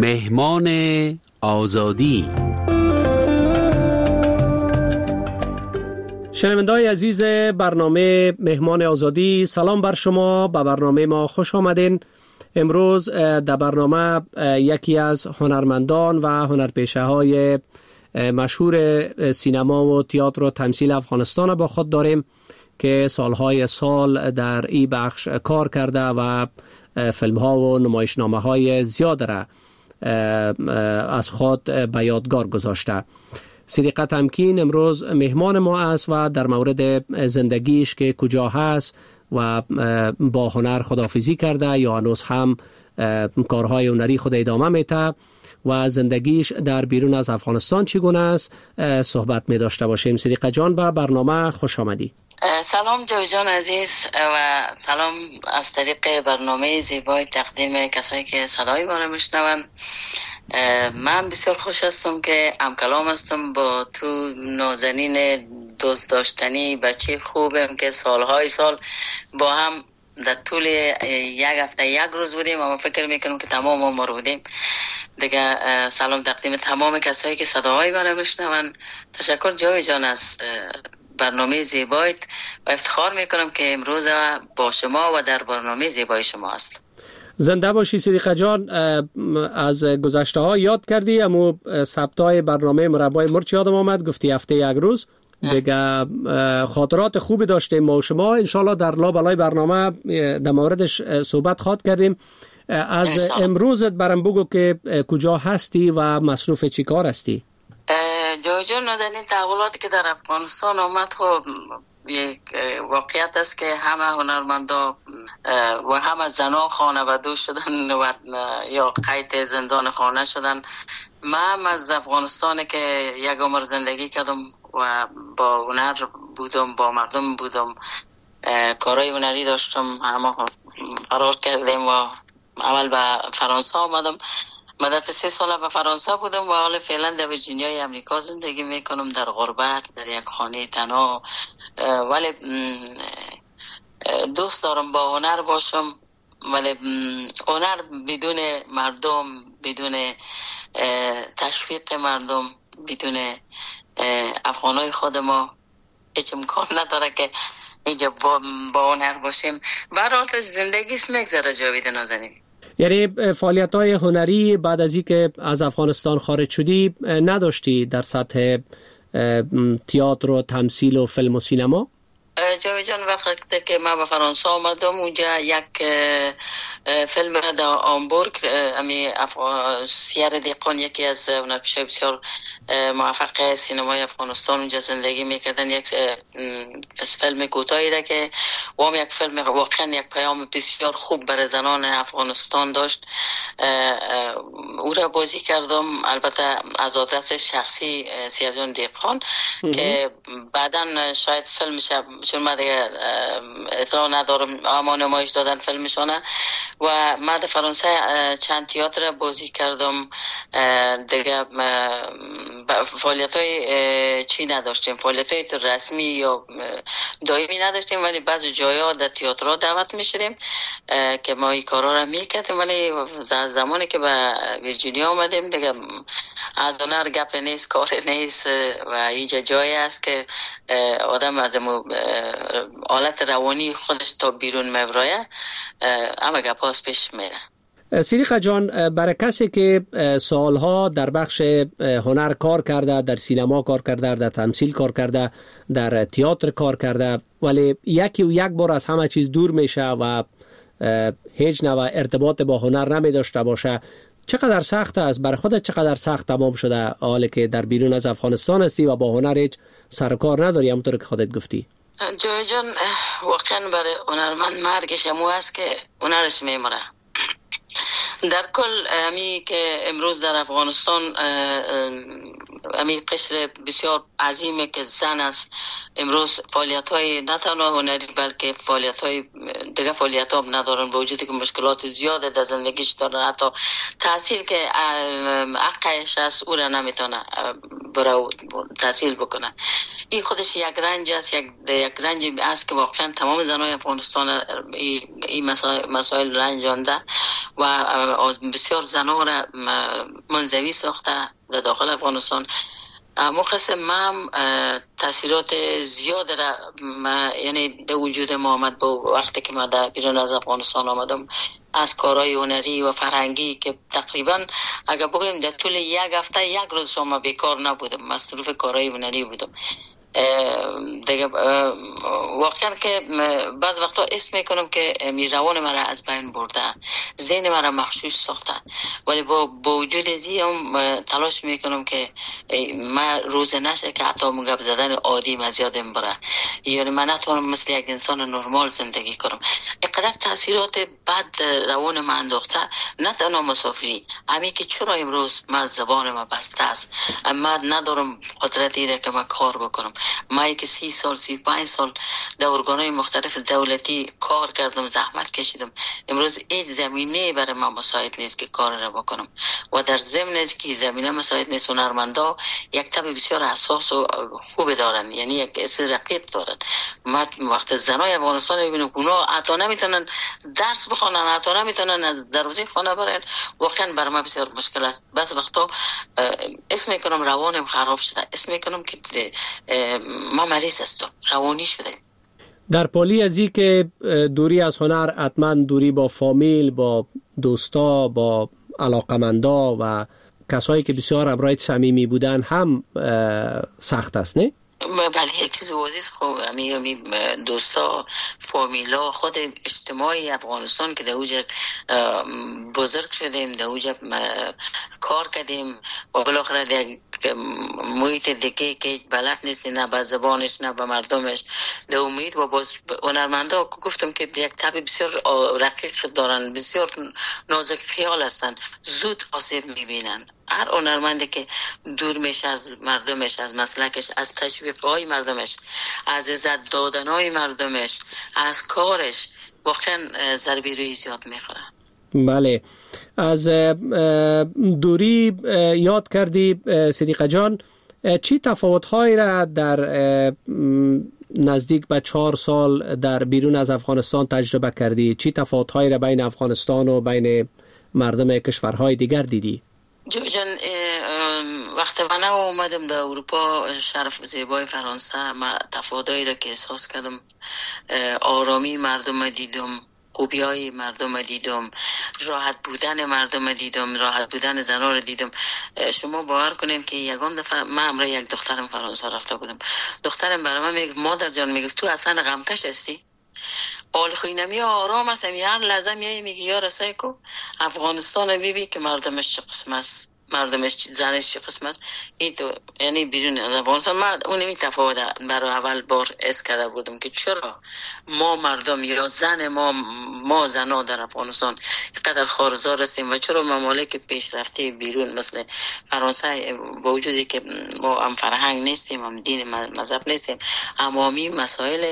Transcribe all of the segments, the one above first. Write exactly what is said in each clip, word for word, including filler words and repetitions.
مهمان آزادی. شنونده‌های عزیز برنامه مهمان آزادی، سلام بر شما. به برنامه ما خوش آمدین. امروز در برنامه یکی از هنرمندان و هنرپیشه‌های مشهور سینما و تئاتر و تمثیل افغانستان با خود داریم که سالهای سال در این بخش کار کرده و فیلم‌ها و نمایشنامه‌های زیاد را از خود به یادگار گذاشته. صدیقه تمکین امروز مهمان ما است و در مورد زندگیش که کجا هست و با هنر خداحافظی کرده یا هنوز هم کارهای هنری خود ادامه میده و زندگیش در بیرون از افغانستان چگونه است صحبت می داشته باشیم. صدیقه جان، به برنامه خوش آمدی. سلام جوی جان عزیز و سلام از طریق برنامه زیبای تقدیم کسایی که صدای ما را میشنوند. من بسیار خوش هستم که همکلام هستم با تو، نازنین دوست داشتنی، بچه خوبم که سالهای سال با هم در طول یک هفته یک روز بودیم و فکر میکنم که تمام عمر بودیم دیگه. سلام تقدیم تمام کسایی که صداهای ما را میشنوند. تشکر جوی جان از برنامه زیبایت و افتخار میکنم که امروز با شما و در برنامه زیبای شما است. زنده باشی صدیقه جان. از گذشته ها یاد کردی، اما ثبتای برنامه مربای مرچ یادم آمد، گفتی هفته یک روز دیگه. خاطرات خوبی داشتیم ما و شما. انشالله در لابلای برنامه در موردش صحبت خواهد کردیم. از امروزت برام بگو که کجا هستی و مصروف چی کار هستی؟ جوی جان، نازنین، تحولاتی که در افغانستان آمد خب یک واقعیت است که همه هنرمندا و همه زنان خانواده شدن و یا قید زندان خانه شدن. من از افغانستان که یک عمر زندگی کردم و با هنر بودم، با مردم بودم، کارهای هنری داشتم، همه فرار کردیم و اول به فرانسه آمدم. مدت سه ساله به فرانسه بودم و حالا فعلا در ویرجینیای امریکا زندگی میکنم، در غربت، در یک خانه تنها. ولی دوست دارم با هنر باشم، ولی هنر بدون مردم، بدون تشویق مردم، بدون افغانای خود ما هیچ امکان نداره که اینجا با, با هنر باشیم. برای زندگیست میگذره جاوید نازنین. یعنی فعالیت‌های هنری بعد از اینکه از افغانستان خارج شدی نداشتی در سطح تئاتر و تمثیل و فیلم و سینما؟ جاوی جان، وقتی که من به فرانسه آمدم اونجا یک فیلم را در آمبورگ، امی سیر دیقان، یکی از هنرپیشه‌های بسیار موفق سینمای افغانستان اونجا زندگی میکردن، یک فیلم کوتاهی را که وام یک فیلم واقعا یک پیام بسیار خوب برای زنان افغانستان داشت. او را بازی کردم، البته از آدرس شخصی سیر جان دیقان که بعداً شاید فیلمش، چون من دیگه اطلاع ندارم، اما نمایش دادن فیلمشانه و من در فرانسه چند تئاتر بازی کردم دیگه. فعالیت های چی نداشتیم، فعالیت های رسمی یا دائمی نداشتیم، ولی بعضی جایا در تئاترها دعوت می شدیم که ما این کارا را می کردیم. ولی زمانی که به ویرجینیا آمدیم دیگه از هنر گپ نیست، کار نیست و اینجا جایی است که آدم از حالت روانی خودش تا بیرون میبره، اما گپاس پیش میره. صدیقه جان، برای کسی که سالها در بخش هنر کار کرده، در سینما کار کرده، در تمثیل کار کرده، در تئاتر کار کرده، ولی یکی و یک بار از همه چیز دور میشه و هیچ نوع ارتباط با هنر نمی داشته باشه، چقدر سخت است برای خودت؟ چقدر سخت تمام شده حالی که در بیرون از افغانستان هستی و با هنر هیچ سر کار نداری، همونطور که خودت گفتی؟ جوی جان، واقعا برای هنرمند مرگش همو است که هنرش میمره. در کل همی که امروز در افغانستان همین قشر بسیار عظیمه که زن است امروز فعالیت های نه تنها هنری بلکه فعالیت های دیگه فعالیت ها ندارن، با وجودی که مشکلات زیاده در زندگیش دارن، حتی تحصیل که حقش است او را نمیتونه برای تحصیل بکنه. این خودش یک رنج است، یک یک رنج است که واقعا تمام زنای افغانستان این مسائل, مسائل رنجانده و بسیار زنها را منزوی ساخته در داخل افغانستان. مقصد من تاثیرات زیاد را یعنی در وجود ما آمد با وقتی که ما در بیرون از افغانستان آمدم، از کارهای هنری و فرهنگی که تقریبا اگر بگویم در طول یک هفته یک روز شما بیکار نبودم، مصروف کارهای هنری بودم. دیگه واقعا که بعض وقتا اسم میکنم که روان مرا از بین برده، ذهن مرا مغشوش ساخته، ولی با با وجود ازی هم تلاش میکنم که من روز نشه که حتی مگب زدن عادی مزیادم بره، یعنی من نتونم مثل یک انسان نرمال زندگی کنم. اینقدر تاثیرات بد روان من انداخته، نه تنها مسافری، همین که چرا امروز من زبان ما بسته است، من ندارم قدرتی را که من کار بکنم. من که سی سال سی پنج سال در ارگانهای مختلف دولتی کار کردم، زحمت کشیدم، امروز هیچ زمینه برای من مساعد نیست که کار را بکنم و در ضمن از که زمینه مساعد نیست، هنرمندا یک طبع بسیار حساس و خوب دارن، یعنی یک اصل رقیق دارن. ما وقت زنای افغانستان ببینم اونا حتی نمیتونن درس بخونن، حتی نمیتونن از دروازه خانه برن، واقعا برای من بسیار مشکل است. بس وقتا اسم میکنم روانم خراب شده، اسم میکنم که ما مریض هستم، روانی شده. در پالی از این که دوری از هنر حتما دوری با فامیل، با دوستا، با علاقمندا و کسایی که بسیار همراهت صمیمی بودن هم سخت است، نه؟ بله، یک چیز واضح خوب امی امی دوستا، فامیلا، خود اجتماعی افغانستان که در اوجه بزرگ شدیم، در اوجه کار کردیم و بالاخره در محیط دیگه که بلد نیستی، نه به زبانش نه به مردمش، در امید و باز هنرمندا گفتم که یک طبع بسیار رقیق دارن، بسیار نازک خیال هستن، زود آسیب میبینن. هر هنرمندی که دور میشه از مردمش، از مسلکش، از تشویقهای مردمش، از عزت دادنهای مردمش، از کارش، واقعا ضربه روی زیاد میخوره. بله، از دوری یاد کردی صدیقه جان، چی تفاوت‌هایی را در نزدیک به چهار سال در بیرون از افغانستان تجربه کردی؟ چی تفاوت‌هایی را بین افغانستان و بین مردم کشورهای دیگر دیدی؟ جان وقتی من اومدم در اروپا، شرف زیبای فرانسه، ما تفاوتایی را که احساس کردم، آرامی مردم دیدم، خوبی های مردم دیدم، راحت بودن مردم دیدم، راحت بودن زنان رو دیدم. شما باور کنین که یگان دفعه من همراه یک دخترم فرانسه رفته بودم، دخترم برای من میگه مادر جان، میگه تو اصلا غمکش هستی؟ حال خوینمی آرام است، هر لحظه میای میگه یا رسای کو افغانستان بیبی که مردمش چه قسم است، مردمش زنش چه قسم است. این تو یعنی بیرون از افغانستان من اون نمی تفاوت برای اول بار اس کرده بودم که چرا ما مردم یا زن ما ما زنا در افغانستان اینقدر خارزار هستیم و چرا ممالک پیشرفته بیرون مثل فرانسه با وجودی که ما هم فرهنگ نیستیم، هم دین مذهب نیستیم، امامی مسائل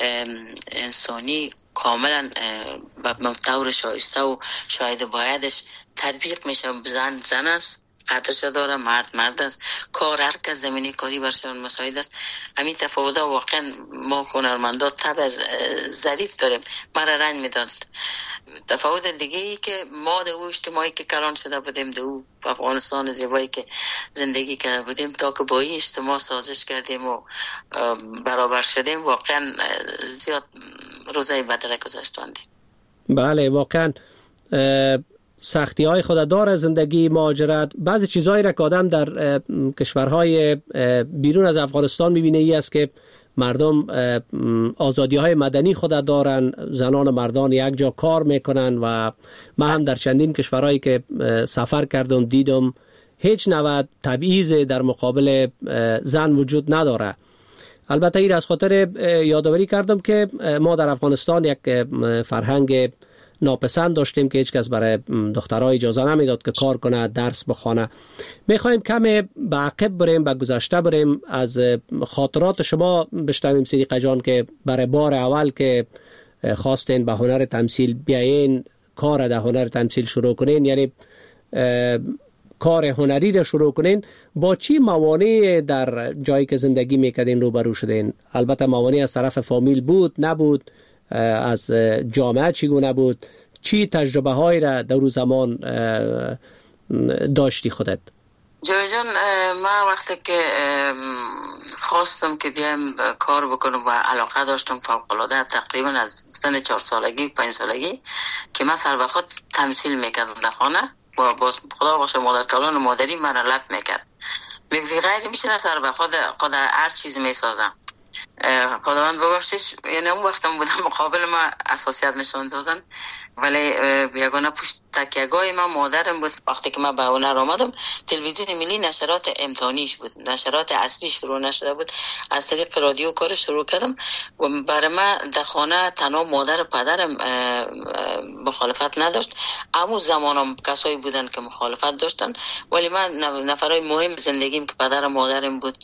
انسانی کاملا به طور شایسته و شاید بایدش تطبیق میشه. زن زن است، قدرش داره، مرد مرد است، کار هر کس زمینی کاری برشان مساعد است. همین تفاوت واقعا ما هنرمندا طبع ظریف داریم، مرا رنج میداد. تفاوت دیگه ای که ما در اجتماعی که کلان شده بودیم، در افغانستان زیبایی که زندگی کرده بودیم، تا که با این اجتماع سازش کردیم و برابر شدیم، واقعا زیاد روزای بدره گذشتاندیم. بله، واقعا سختی های خود داره زندگی، مهاجرت، بعضی چیزهایی را که آدم در کشورهای بیرون از افغانستان میبینه ای است که مردم آزادی های مدنی خود دارن، زنان و مردان یک جا کار میکنن و من هم در چندین کشورهایی که سفر کردم دیدم هیچ نوع تبعیض در مقابل زن وجود نداره. البته این از خاطر یادآوری کردم که ما در افغانستان یک فرهنگ ناپسند داشتیم که هیچ کس برای دخترها اجازه نمیداد که کار کنه، درس بخونه. میخوایم کمی به عقب بریم، به گذشته بریم، از خاطرات شما بشنویم صدیقه جان که برای بار اول که خواستین به هنر تمثیل بیاین، کار در هنر تمثیل شروع کنین، یعنی کار هنری را شروع کنین، با چی موانعی در جایی که زندگی میکردین روبرو شدین؟ البته موانع از طرف فامیل بود، نبود، از جامعه چگونه بود؟ چی تجربه هایی را در روز زمان داشتی خودت؟ جوی جان، من وقتی که خواستم که بیایم کار بکنم و علاقه داشتم فوق‌العاده، تقریبا از سن چهار سالگی پنج سالگی که من سر وقت تمثیل میکردم در خانه و باز خدا باشه مادر کلان و مادری من را لط میکرد، میگفت غیر میشه سر وقت خود هر چیز میسازم. خداوند ببخشش، یعنی اون وقتم بودم مقابل ما اساسیت نشان دادن، ولی یگانه پشت تکیه‌گاه ما مادرم بود. وقتی که من به هنر آمدم، تلویزیون ملی نشرات امتحانیش بود، نشرات اصلی شروع نشده بود، از طریق رادیو کار شروع کردم و برای من در خانه تنها مادر و پدرم مخالفت نداشت. اما زمانم کسایی بودن که مخالفت داشتن، ولی من نفرای مهم زندگیم که پدر و مادرم بود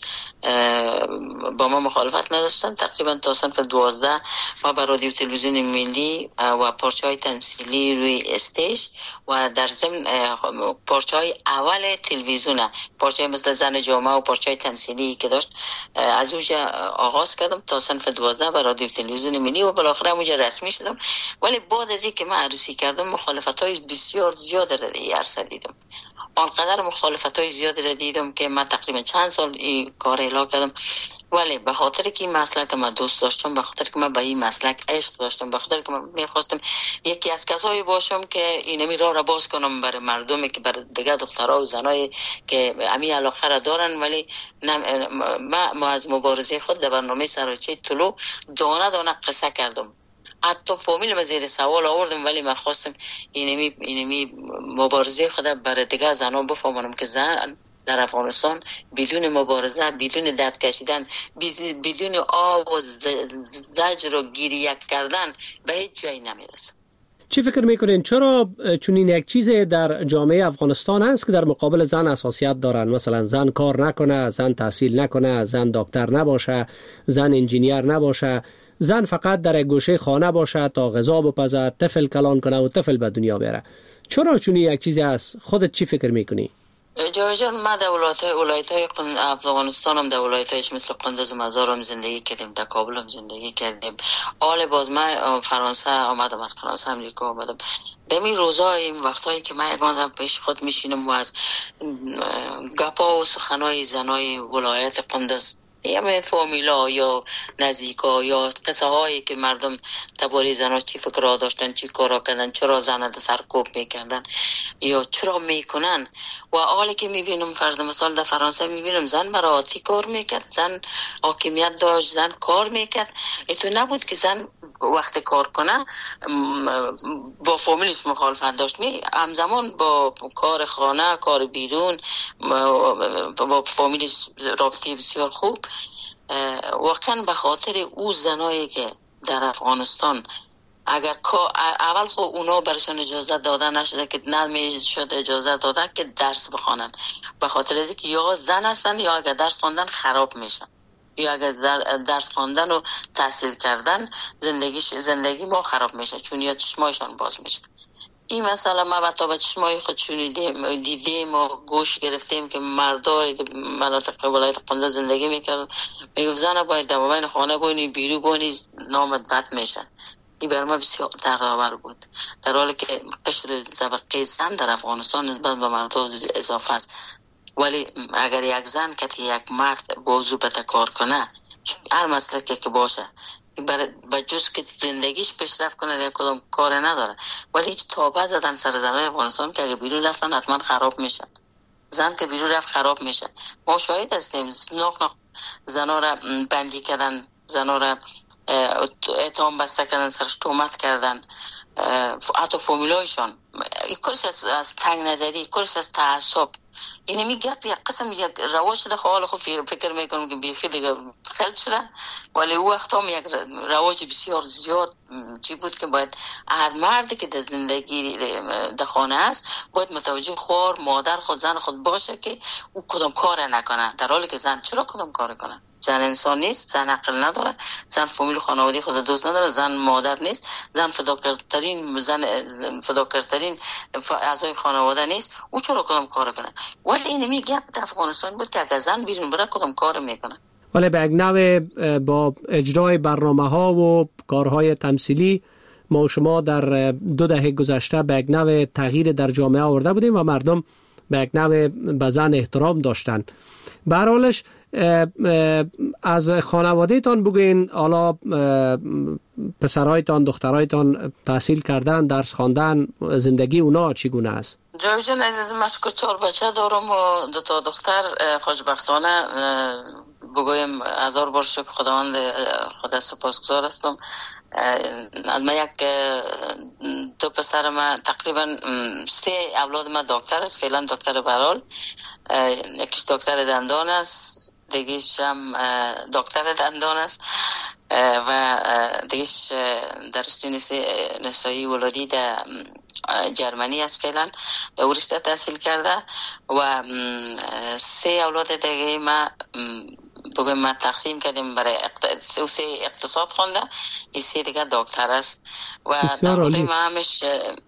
با ما مخالفت نداشتن. تقریبا تا صنف دوازده ما به رادیو تلویزیون ملی و پارچه‌های تمثیلی روی استیج و در ضمن پارچه‌های اول تلویزیون، پارچه‌های مثل زن جامعه و پارچه‌های تمثیلی که داشت، از اونجا آغاز کردم تا صنف دوازده به رادیو تلویزیون ملی و بالاخره اونجا رسمی شدم. ولی بعد از اینکه من عروسی کردم مخالفت‌های بسیار زیاد را عرصه دیدم، آنقدر مخالفت‌های زیاد را دیدم که من تقریبا چند سال این کار اعلا کردم، ولی به خاطر که این مسلک من دوست داشتم، به خاطر که من به این مسلک عشق داشتم، به خاطر که من میخواستم یکی از کسایی باشم که اینمی راه را باز کنم برای مردمی که برای دیگه دخترها و زنایی که امی علاقه را دارن. ولی ما از مبارزه خود در برنامه سراچه طلوع دانه دانه قصه کردم، حتی فامیل ما زیر سوال آوردم، ولی من خواستم اینمی اینمی مبارزه خود برای دیگه زنها بفهمونم که زن در افغانستان بدون مبارزه، بدون درد کشیدن، بدون آب و زجر و گریه کردن به هیچ جایی نمیرسه. چی فکر میکنین چرا چنین یک چیز در جامعه افغانستان هست که در مقابل زن حساسیت دارن؟ مثلا زن کار نکنه، زن تحصیل نکنه، زن دکتر نباشه، زن انجینیر نباشه، زن فقط در گوشه خانه باشه تا غذا بپزه، طفل کلان کنه و طفل به دنیا بیاره. چرا چنین یک چیزی هست؟ خودت چی فکر میکنی؟ جای جان، ما در ولایت‌های ولایت‌های افغانستان هم در ولایت‌هایش مثل قندوز و مزار هم زندگی کردیم، در کابل هم زندگی کردیم. حال باز من فرانسه آمدم، از فرانسه امریکا آمدم. در این روزا، این وقتایی که من یگان پیش خود میشینم و از گپا و سخنای زنای ولایت قندوز یا فامیلا یا نزدیکا یا قصه هایی که مردم درباره زنها چی فکرها داشتن، چی کارا کردن، چرا زن در سرکوب میکردن یا چرا میکنن، و حالی که میبینم فرض مثال در فرانسه میبینم زن براتی کار میکرد، زن حاکمیت داشت، زن کار میکرد. ایتو نبود که زن وقت کار کنه با فامیلش مخالفت داشت، نه، همزمان با کار خانه، کار بیرون، با فامیلش رابطه بسیار خوب. واقعا به خاطر او زنایی که در افغانستان اگر اول خب اونا برشان اجازه داده نشده که نمیشد اجازه داده که درس بخوانن، به خاطر از اینکه یا زن هستن یا اگر درس خواندن خراب میشن، یا اگر درس خواندن و تحصیل کردن زندگیش زندگی ما خراب میشه، چون یا چشمایشان باز میشه. این مسئله ما با به چشمای خود شنیدیم، دیدیم و گوش گرفتیم که مردای مناطق ولایت قندوز زندگی میکردن، میگفت زن باید در بین خانه بونی، بیرو بونی، نامت بد میشه. این بر ما بسیار دردآور بود، در حالی که قشر طبقه زن در افغانستان نسبت به مردان اضافه است. ولی اگر یک زن که یک مرد بازو بده کار کنه، هر مسلکی که باشه، به جز که زندگیش پیشرفت کنه در کدام کار نداره، ولی هیچ تابه زدن سر زنای افغانستان که اگه بیرون رفتن حتما خراب میشن. زن که بیرون رفت خراب میشه. ما شاهد هستیم ناخ ناخ زنا را بندی کردن، زنا را اتهام بسته کردن، سرش تهمت کردن، حتی فامیلایشان. کلش از, از تنگ نظری، کلش از تعصب. این می گپ یک قسم یک رواج شده. حالا خب فکر میکنم که بیخی دیگه خلط شده، ولی او وقت هم یک رواج بسیار زیاد چی بود که باید هر مردی که در زندگی در خانه است باید متوجه خوار مادر خود زن خود باشه که او کدام کار نکنه، در حالی که زن چرا کدام کار کنه؟ زن انسان نیست، زن عقل نداره، زن فامیل خانواده خود دوست نداره، زن مادر نیست، زن فداکارترین زن فداکارترین اعضای خانواده نیست، او چرا کدام کار کنه؟ ولی این می گپ در افغانستان بود که اگر زن بیرون بره کدام کار میکنه. ولی به یک نوع با اجرای برنامه ها و کارهای تمثیلی ما و شما در دو دهه گذشته به یک نوع تغییر در جامعه آورده بودیم و مردم به یک نوع به زن احترام داشتن. به هر حالش از خانواده تان بگوین، حالا پسرایتان دخترایتان تحصیل کردن، درس خواندن، زندگی اونا چگونه است؟ جای جان عزیز، من شکر چهار بچه دارم و دو تا دختر. خوشبختانه بگویم هزار بار شکر خداوند خدا سپاسگزار هستم. از من یک دو پسر من تقریبا سه اولاد من دکتر است. فعلا دکتر برال، یکیش دکتر دندان است، دیگیش هم دکتر دندان است و دیگیش در رشته نسایی ولادی در جرمنی است. فعلا در رشته تحصیل کرده و سه اولاد دیگه ما بگویم ما تقسیم کردیم برای اقتصاد، سه اقتصاد خونده، این سه دیگه دکتر است و در واقع ما همش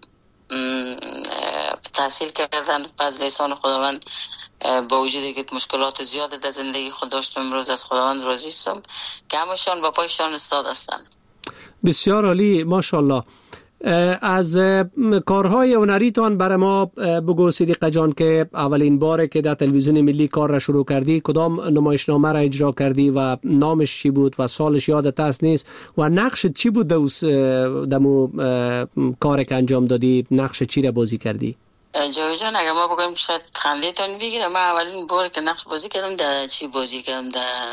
تحصیل کردن پس لیسان خداوند. با وجودی که مشکلات زیاده در زندگی خود داشتم، امروز از خداوند راضی هستم که همشان با پایشان استاد هستند. بسیار عالی، ماشاءالله. از کارهای هنریتان برای ما بگو صدیقه جان که اولین باره که در تلویزیون ملی کار را شروع کردی کدام نمایشنامه را اجرا کردی و نامش چی بود و سالش یادت است نیست و نقشت چی بود دمو کار که انجام دادی؟ نقش چی را بازی کردی؟ جوی جان اگر ما بگویم شاید خندیتون بگیره، ما اولین بار که نقش بازی کردم در چی بازی کردم در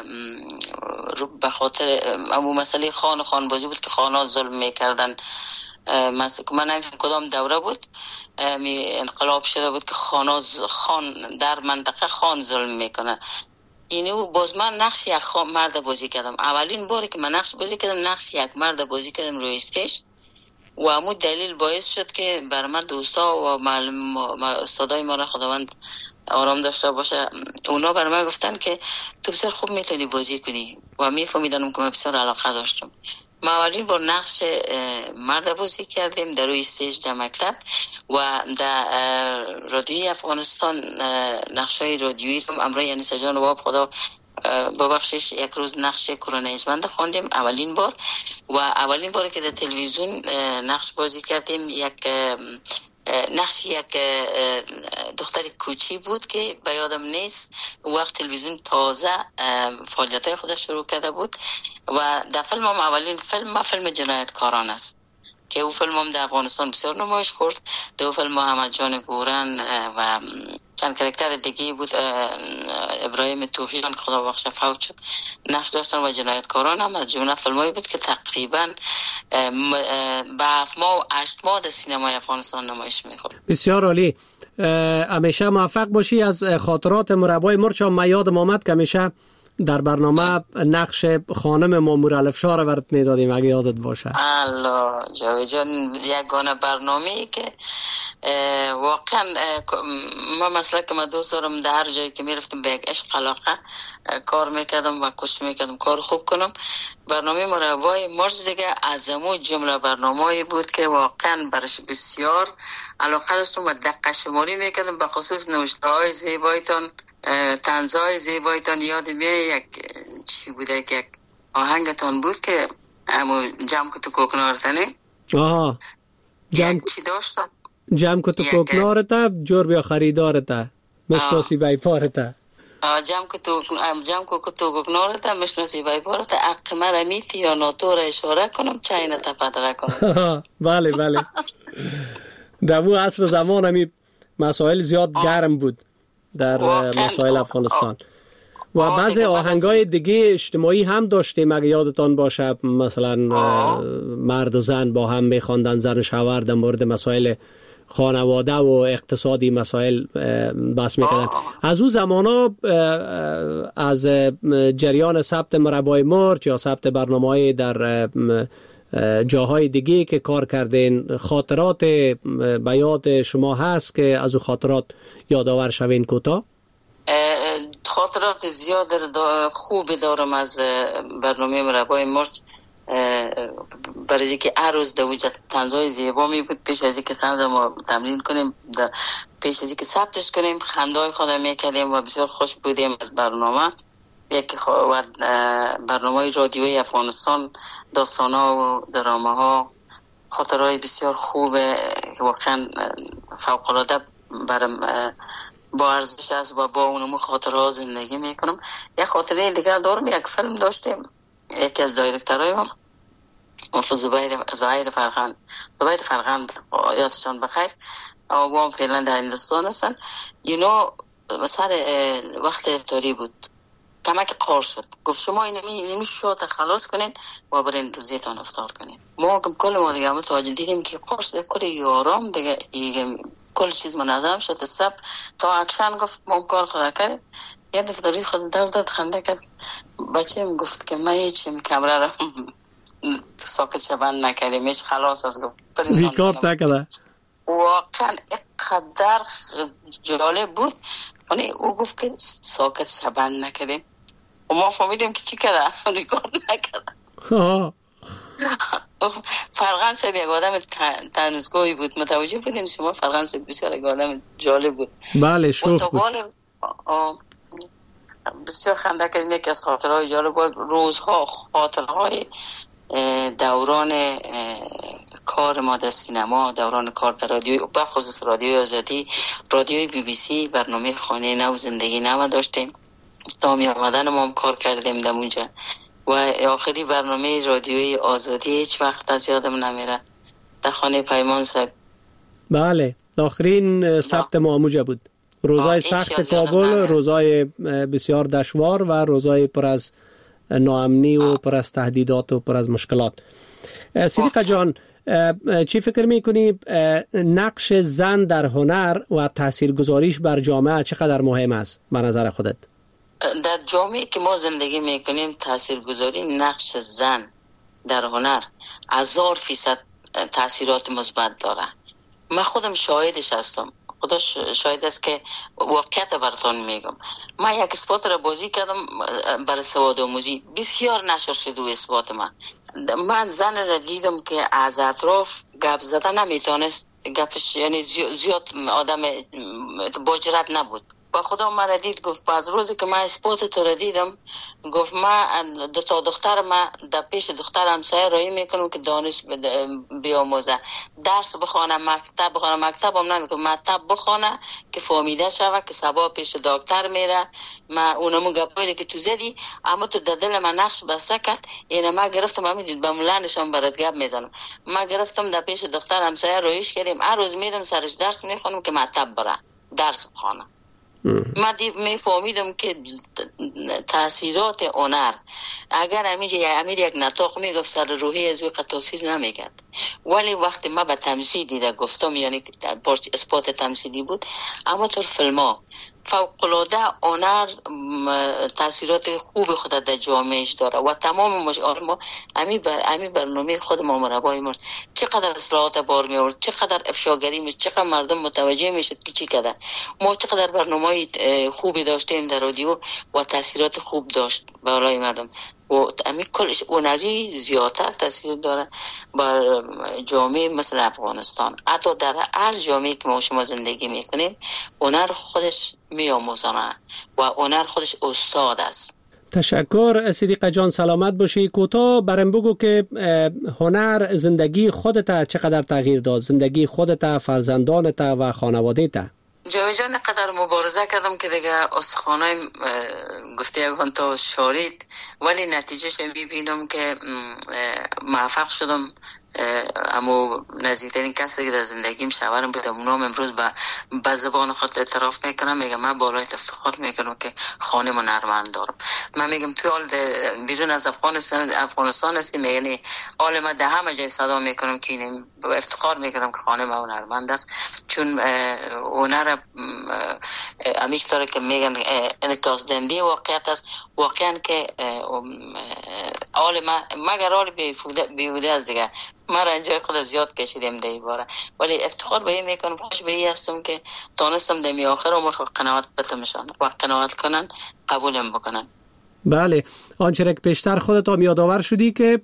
به خاطر امو مسئله خان خان بازی بود که خانها ظلم میکردن. من نمیدونم کدام دوره بود، می انقلاب شده بود که خان خان در منطقه خان ظلم میکنه. اینو باز من نقش یک خان مرد بازی کردم. اولین باری که من نقش بازی کردم نقش یک مرد بازی کردم روی استیج و همون دلیل باعث شد که بر من دوستا و معلم استادای ما را خداوند آرام داشته باشه، اونا بر من گفتن که تو بسیار خوب میتونی بازی کنی و میفهمیدم که من بسیار علاقه داشتم. ما اولین بار نقش مرد بازی کردیم در روی استیج در مکتب و در رادیوی افغانستان نقشای رادیویی رو امرای یعنی سجان واب خدا ببخشش یک روز نقش کرونیجمند خواندیم اولین بار و اولین بار که در تلویزیون نقش بازی کردیم یک نقش یک دختر کوچی بود که به یادم نیست، وقت تلویزیون تازه فعالیت‌های خودش شروع کرده بود و در فیلم هم اولین فیلم ما فیلم جنایتکاران است که او فیلم هم در افغانستان بسیار نمایش خورد. دو فیلم احمد جان گورن و چند کرکتر دیگه بود، ابراهیم توفیقان خدا بخشه فوت شد نقش داشتن و جنایتکاران هم از جمله فیلمایی بود که تقریبا به هفت ماه و هشت ماه در سینمای افغانستان نمایش می‌خورد. بسیار عالی، همیشه موفق باشی. از خاطرات مربای مرچ هم من یادم آمد که همیشه در برنامه نقش خانم مامور الفشار برات میدادیم اگه یادت باشه. الله جاوی جان، یگانه برنامه‌ای که واقعا ما مثلا که من دوست دارم در هر جایی که میرفتم به یک عشق علاقه کار میکردم و کوشش میکردم کار خوب کنم. برنامه مربای مرچ دیگه از همون جمله برنامه‌ای بود که واقعا برش بسیار علاقه داشتم و دقیق شماری میکردم، به خصوص نوشته‌های زیبایتان، طنزهای زیبایتان. یاد میاد یک چی بوده که یک آهنگتان بود که همون جمع که تو کوکنارتنه. آها جمع چی داشتم جمع که تو کوکنارتا جور بیا خریدارتا مشناسی بای پارتا. جمع که تو جمع که تو کوکنارتا مشناسی بای پارتا. حق مرا میتی یا ناتو را اشاره کنم چای نتپدره کنم. بله بله. در اون عصر زمان همی مسائل زیاد گرم بود در مسائل افغانستان و بعضی آهنگای دیگه اجتماعی هم داشتیم اگه یادتان باشه، مثلا مرد و زن با هم میخواندن، زن و شوهر در مورد مسائل خانواده و اقتصادی مسائل بحث میکردن. از اون زمانا از جریان ثبت مربای مرچ یا ثبت برنامه‌های در جاهای دیگه که کار کردین، خاطرات به یاد شما هست که از اون خاطرات یادآور شوین کوتاه؟ خاطرات زیاد خوب دارم از برنامه مربای مرچ، برای اینکه هر روز دوجه طنزهای زیبا می بود. پیش از اینکه طنز ما تمرین کنیم، پیش از اینکه ثبتش کنیم، خنده‌های خودم میکردیم و بسیار خوش بودیم از برنامه. یکی خو... برنامه رادیویی افغانستان، داستان‌ها و درامه‌ها، خاطرهای بسیار خوبه که واقعا فوق‌العاده برام با ارزش است و با اونم خاطرها زندگی میکنم. یک خاطره دیگه دارم، یک فیلم داشتیم، یکی از دایرکتورای ما زبیر زهیر فرخند زبیر فرخند یادشان بخیر، او هم فعلا در هندوستان هستن. یونو سر وقت افطاری بود، کمک قار شد، گفت شما اینمی شات خلاص کنین و برین روزیتان افطار کنین. ما کل ما دیگه متوجه دیدیم که قار شده، کل یارام دیگه کل چیز منظم شد. سب تا اکشن گفت ما کار خدا کرد، یه دفتری خود دو داد خنده کرد. بچه هم گفت که من هیچیم کمره را ساکت شبند نکردیم، هیچ خلاص از گفت ریکارد نکرده. واقعا اقدر جالب بود. یعنی او گفت که ساکت شبند نکردیم و ما فهمیدیم که چی کرده، ریکارد نکرده. فرغان صاحب یک آدم تنزگوی بود، متوجه بودین شما؟ فرغان صاحب بسیار یک آدم جالب بود. بله شوخ بود. بسیار خنده که یکی از خاطرهای جالب بود. روزها خاطرهای دوران کار ما در سینما، دوران کار در رادیو، بخصوص رادیوی آزادی، رادیوی بی بی سی، برنامه خانه نو زندگی نو داشتیم. تا می آمدن ما هم کار کردیم در اونجا و آخری برنامه رادیوی آزادی هیچ وقت از یادم نمیره، در خانه پیمان صاحب. بله آخرین ثبت ما اونجا بود. روزای سخت کابل، روزای بسیار دشوار و روزای پر از ناامنی و پر از تهدیدات و پر از مشکلات. صدیقه جان، چی فکر میکنی نقش زن در هنر و تاثیرگذاریش بر جامعه چقدر مهم است به نظر خودت؟ در جامعه که ما زندگی میکنیم تاثیرگذاری نقش زن در هنر هزار فیصد تاثیرات مثبت داره. من خودم شاهدش هستم، خدا شاهد است که واقعیت براتون میگم. من یک اسپات را بازی کردم برای سواد آموزی، بسیار نشر شد و اسپات من. من زن را دیدم که از اطراف گپ زده نمیتونست، گپش یعنی زیاد آدم با جرأت نبود. با خدا من را دید، گفت از روزی که من اسپات تو را دیدم، گفت من دو تا دختر من در پیش دختر همسایه رایی میکنم که دانش بیاموزه، درس بخوانه، مکتب بخوانه، مکتب هم نمیکنم، مکتب بخوانه که فهمیده شوه که سبا پیش دکتر میره. من اونمو گپایی که تو زدی اما تو در دل من نقش بسته کرد. اینه من گرفتم همین به ملانشان برات گپ میزنم. من گرفتم در پیش دختر همسایه رایش کردیم، هر روز میرم سرش درس میخونم که مکتب بره درس بخوانه. من میفهمیدم که تاثیرات هنر اگر همینجا امیر یک نطاق میگفت سر روحی از وی قد تاثیر نمیکرد، ولی وقتی من به تمثیل دیده گفتم، یعنی پارچ اسپات تمثیلی بود، اما تو فیلم ها فوق‌العاده هنر تاثیرات خوب خود در جامعهش داره و تمام مشاهده ما امی بر امی برنامه خود ما مربای مرد چقدر اصلاحات بار می آورد، چقدر افشاگری می، چقدر مردم متوجه میشد که چی کرده. ما چقدر برنامه‌های خوبی داشتیم در رادیو و تاثیرات خوب داشت برای مردم و امی کلش هنری زیادتر تاثیر داره بر جامعه مثل افغانستان. حتی در هر جامعه که ما شما زندگی میکنیم هنر خودش میآموزانه و هنر خودش استاد است. تشکر صدیقه جان، سلامت باشی. کوتاه برام بگو که هنر زندگی خودت چقدر تغییر داد، زندگی خودت، فرزندانت و خانواده‌ت؟ جوی جان قدر مبارزه کردم که دیگه استخوانای گفته یکان تا شارید، ولی نتیجهش میبینم که موفق شدم امو نزدیکترین کسی که در زندگیم شوهرم بود، اونم امروز به به زبان خود اعتراف میکنم، میگم من بالای افتخار میکنم که خانه من هنرمند دارم. من میگم تو حال بیرون از افغانستان افغانستان هستی، میگنی حال من ده همه جای صدا میکنم که این افتخار میکنم که خانه من هنرمند است، چون هنر همیشه طوری که میگن انعکاس دهنده واقعیت است. واقعا که حال من مگر حال بیهوده است دیگه، من رنجای خود زیاد کشیدم در این باره، ولی افتخار به این میکنم، خوش به این هستم که تانستم در می آخر عمر قناعت بتمشان و قناعت کنن قبولم بکنن. بله، آنچه که پیشتر خودت هم یادآور شدی که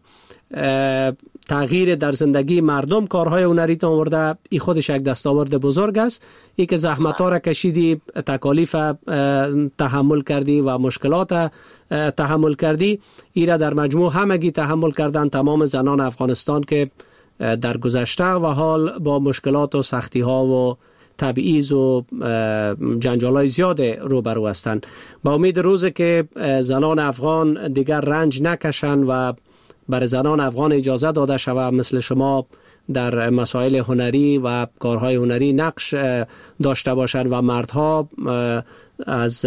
تغییر در زندگی مردم کارهای هنری تا آورده، ای خودش یک دستاورد بزرگ است. ای که زحمت ها را کشیدی، تکالیف تحمل کردی و مشکلات تحمل کردی، ای را در مجموع همگی تحمل کردن تمام زنان افغانستان که در گذشته و حال با مشکلات و سختی ها و تبعیض و جنجال های زیاد روبرو هستند. با امید روزی که زنان افغان دیگر رنج نکشند و برای زنان افغان اجازه داده شود مثل شما در مسائل هنری و کارهای هنری نقش داشته باشند و مردها از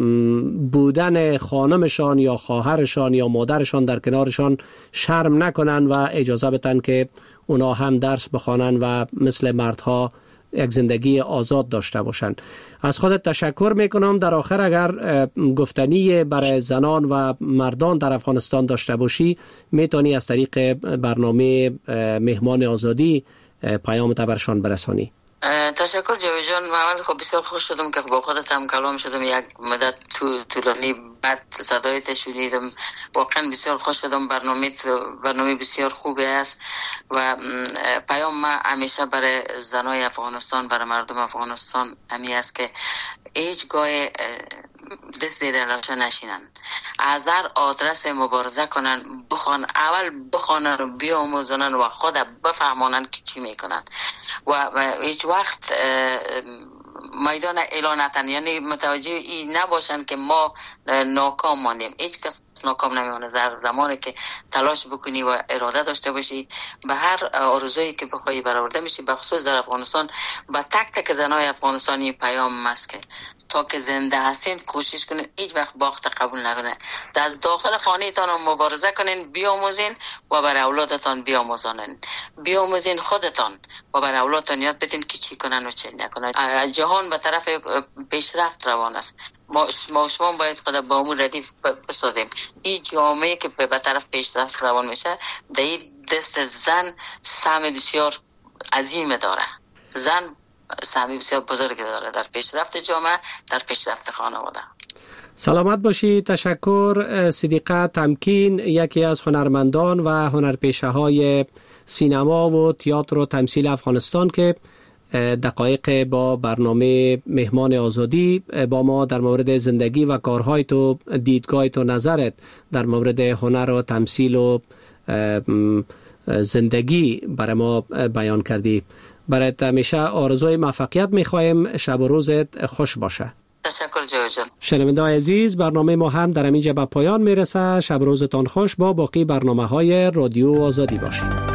بودن خانمشان یا خواهرشان یا مادرشان در کنارشان شرم نکنند و اجازه بدن که اونا هم درس بخوانند و مثل مردها یک زندگی آزاد داشته باشند. از خودت تشکر میکنم. در آخر اگر گفتنی برای زنان و مردان در افغانستان داشته باشی، میتونی از طریق برنامه مهمان آزادی پیام برشان برسانی. تشکر جاوید جان. من خب بسیار خوش شدم که با خودت هم کلام شدم، یک مدت طولانی بعد صدایت شنیدم، واقعا بسیار خوش شدم. برنامه برنامه بسیار خوبی است و پیام ما همیشه برای زنای افغانستان، برای مردم افغانستان همی است که هیچ گاه دست زیر لاشا نشینن، از هر آدرس مبارزه کنن، بخوان اول بخوانن و بیاموزنن و خود بفهمانن که چی میکنن و هیچ وقت میدان اعلان نتن، یعنی متوجه این نباشن که ما ناکام ماندیم. هیچ کس ناکام نمیمونه. زمانی که تلاش بکنی و اراده داشته باشی، به هر آرزویی که بخوای برآورده میشی. به خصوص در افغانستان با تک تک زنای افغانستانی پیام است که تا که زنده هستین کوشش کنین هیچ وقت باخت قبول نکنین، از داخل خانه تان مبارزه کنین، بیاموزین و برای اولادتان بیاموزانین، بیاموزین خودتان و برای اولادتان یاد بدین که چی کنن و چی نکنن. جهان به طرف پیشرفت روان است. ما ما شما باید خود با امور ردیف بسازیم. این جامعه که به طرف پیشرفت روان میشه، در این دست زن سهم بسیار عظیم داره. زن سهمی بسیار بزرگ داره در پیشرفت جامعه، در پیشرفت خانواده. سلامت باشی. تشکر. صدیقه تمکین، یکی از هنرمندان و هنرپیشه های سینما و تئاتر و تمثیل افغانستان که دقایق با برنامه مهمان آزادی با ما در مورد زندگی و کارهای تو، دیدگاه تو، نظرت در مورد هنر و تمثیل و زندگی برای ما بیان کردی. برایت همیشه آرزوی موفقیت میخوایم. شب و روزت خوش باشه. تشکر جواد جان. شنونده عزیز، برنامه ما هم در اینجا به پایان میرسه. شب و روزتان خوش. با باقی برنامه های رادیو آزادی باشید.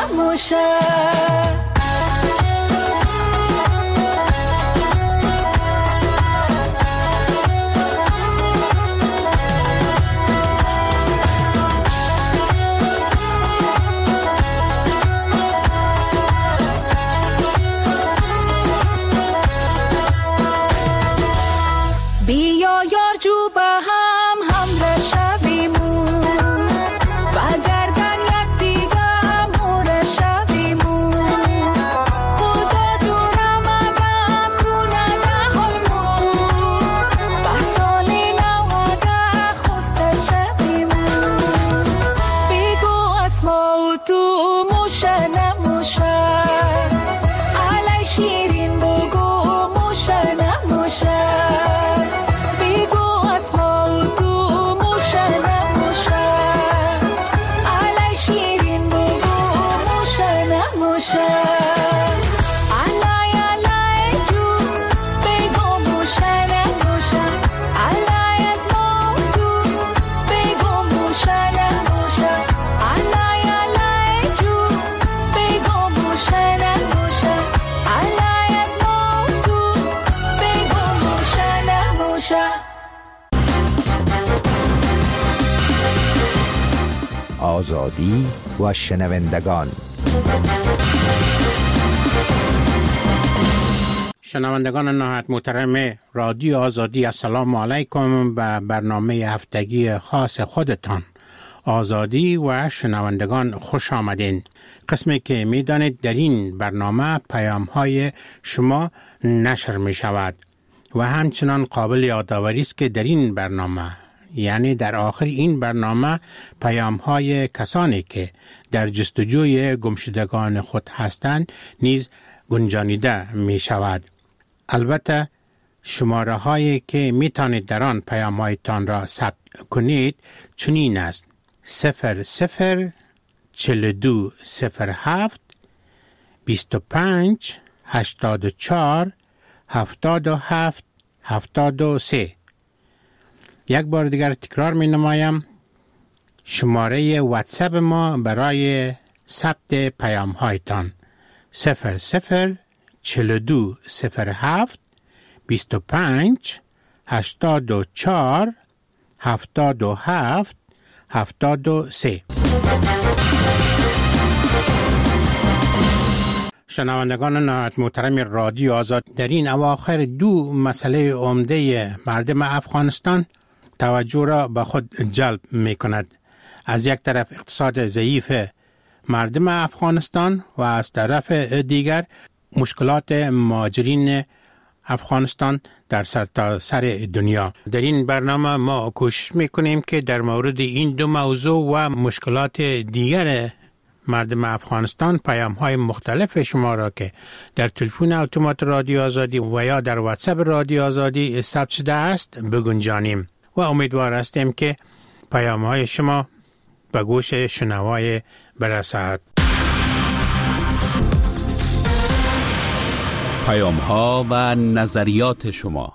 نموشه بیا یار جو به هم همراه شویمون و گردن یک دیگه مور شویمون خدا دورم اگم کنه حالمون بحثانی نواده خسته شویمون بگو از ما و تو موشه نموشه علی شیرین بگو موشه نموشه آزادی و شنوندگان. شنوندگان نهایت محترم رادیو آزادی، السلام علیکم به برنامه هفتگی خاص خودتان آزادی و شنوندگان خوش آمدین. قسمی که می دانید در این برنامه پیام های شما نشر می شود و همچنان قابل یادآوری است که در این برنامه، یعنی در آخر این برنامه، پیام های کسانی که در جستجوی گمشدگان خود هستند نیز گنجانیده می شود. البته شماره هایی که می توانید در آن پیام هایتان را ثبت کنید چنین است: صفر صفر چهل و دو صفر هفت بیست و پنج هشتاد و چهار هفتاد و هفت هفتاد و سه. یک بار دیگر تکرار می نمایم: شماره واتساپ ما برای ثبت پیام هایتان صفر صفر چهل و دو صفر هفت بیست و پنج هشتاد و چهار هفتاد و هفت هفتاد و سه. شنوندگان نهایت محترم رادیو آزاد، در این اواخر دو مسئله عمده مردم افغانستان توجه را به خود جلب می کند. از یک طرف اقتصاد ضعیف مردم افغانستان و از طرف دیگر مشکلات مهاجرین افغانستان در سرتاسر دنیا. در این برنامه ما کوشش میکنیم که در مورد این دو موضوع و مشکلات دیگر مردم افغانستان پیام های مختلف شما را که در تلفن اتومات رادیو آزادی و یا در واتساپ رادیو آزادی ثبت شده است بگنجانیم و امیدوار هستیم که پیام های شما به گوش شنوای برسد. پیام ها و نظریات شما.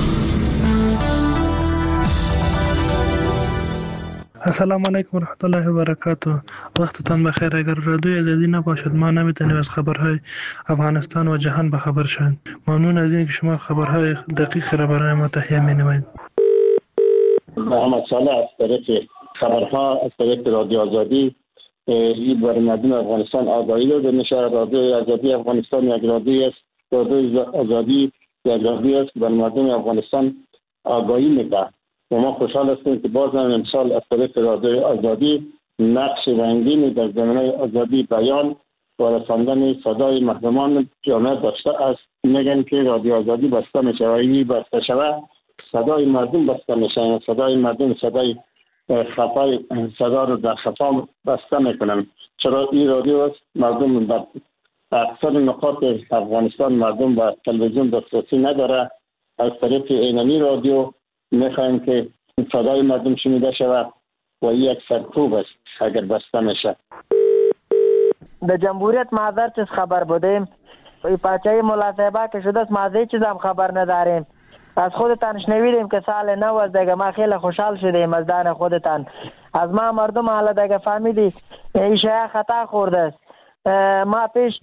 السلام علیکم و رحمت الله و برکاته. وقتتان بخیر. اگر رادیو آزادی نباشد ما نمیتونیم از خبرهای افغانستان و جهان به خبر شویم. ممنون از اینکه شما خبرهای دقیق را برای ما تهیه می‌نمایید. محمد صالح از طریق خبرها از طریق رادیو آزادی این برای مردم افغانستان آگاهی داده میشه. رادیو آزادی افغانستان یک رادیو است. رادیو آزادی یک رادیو است که برای مردم افغانستان آگاهی میده و ما خوشحال هستیم که باز هم امسال از طریق رادیو آزادی نقش رنگینی در زمینه آزادی بیان و رساندن صدای مردمان جامعه داشته است. میگن که رادیو آزادی بسته میشه و این بسته شده صدای مردم بسته میشه. صدای مردم صدای خفای صدا رو در خفا بسته میکنن. چرا این رادیو است مردم در اکثر نقاط افغانستان مردم با تلویزیون دسترسی نداره. از طریق اینمی رادیو میخوایم که صدای مردم شنیده شود و این یک سرکوب است اگر بسته میشه. در جمهوریت معذر چیز خبر بودیم پاچه ملاصحبه که شده است مازه چیز هم خبر نداریم. از خودتان شنویدیم که سال نو است دیگه ما خیلی خوشحال شدیم از دان خودتان. از ما مردم حالا دیگه فهمیدی ایشه خطا خورده است. ما پیش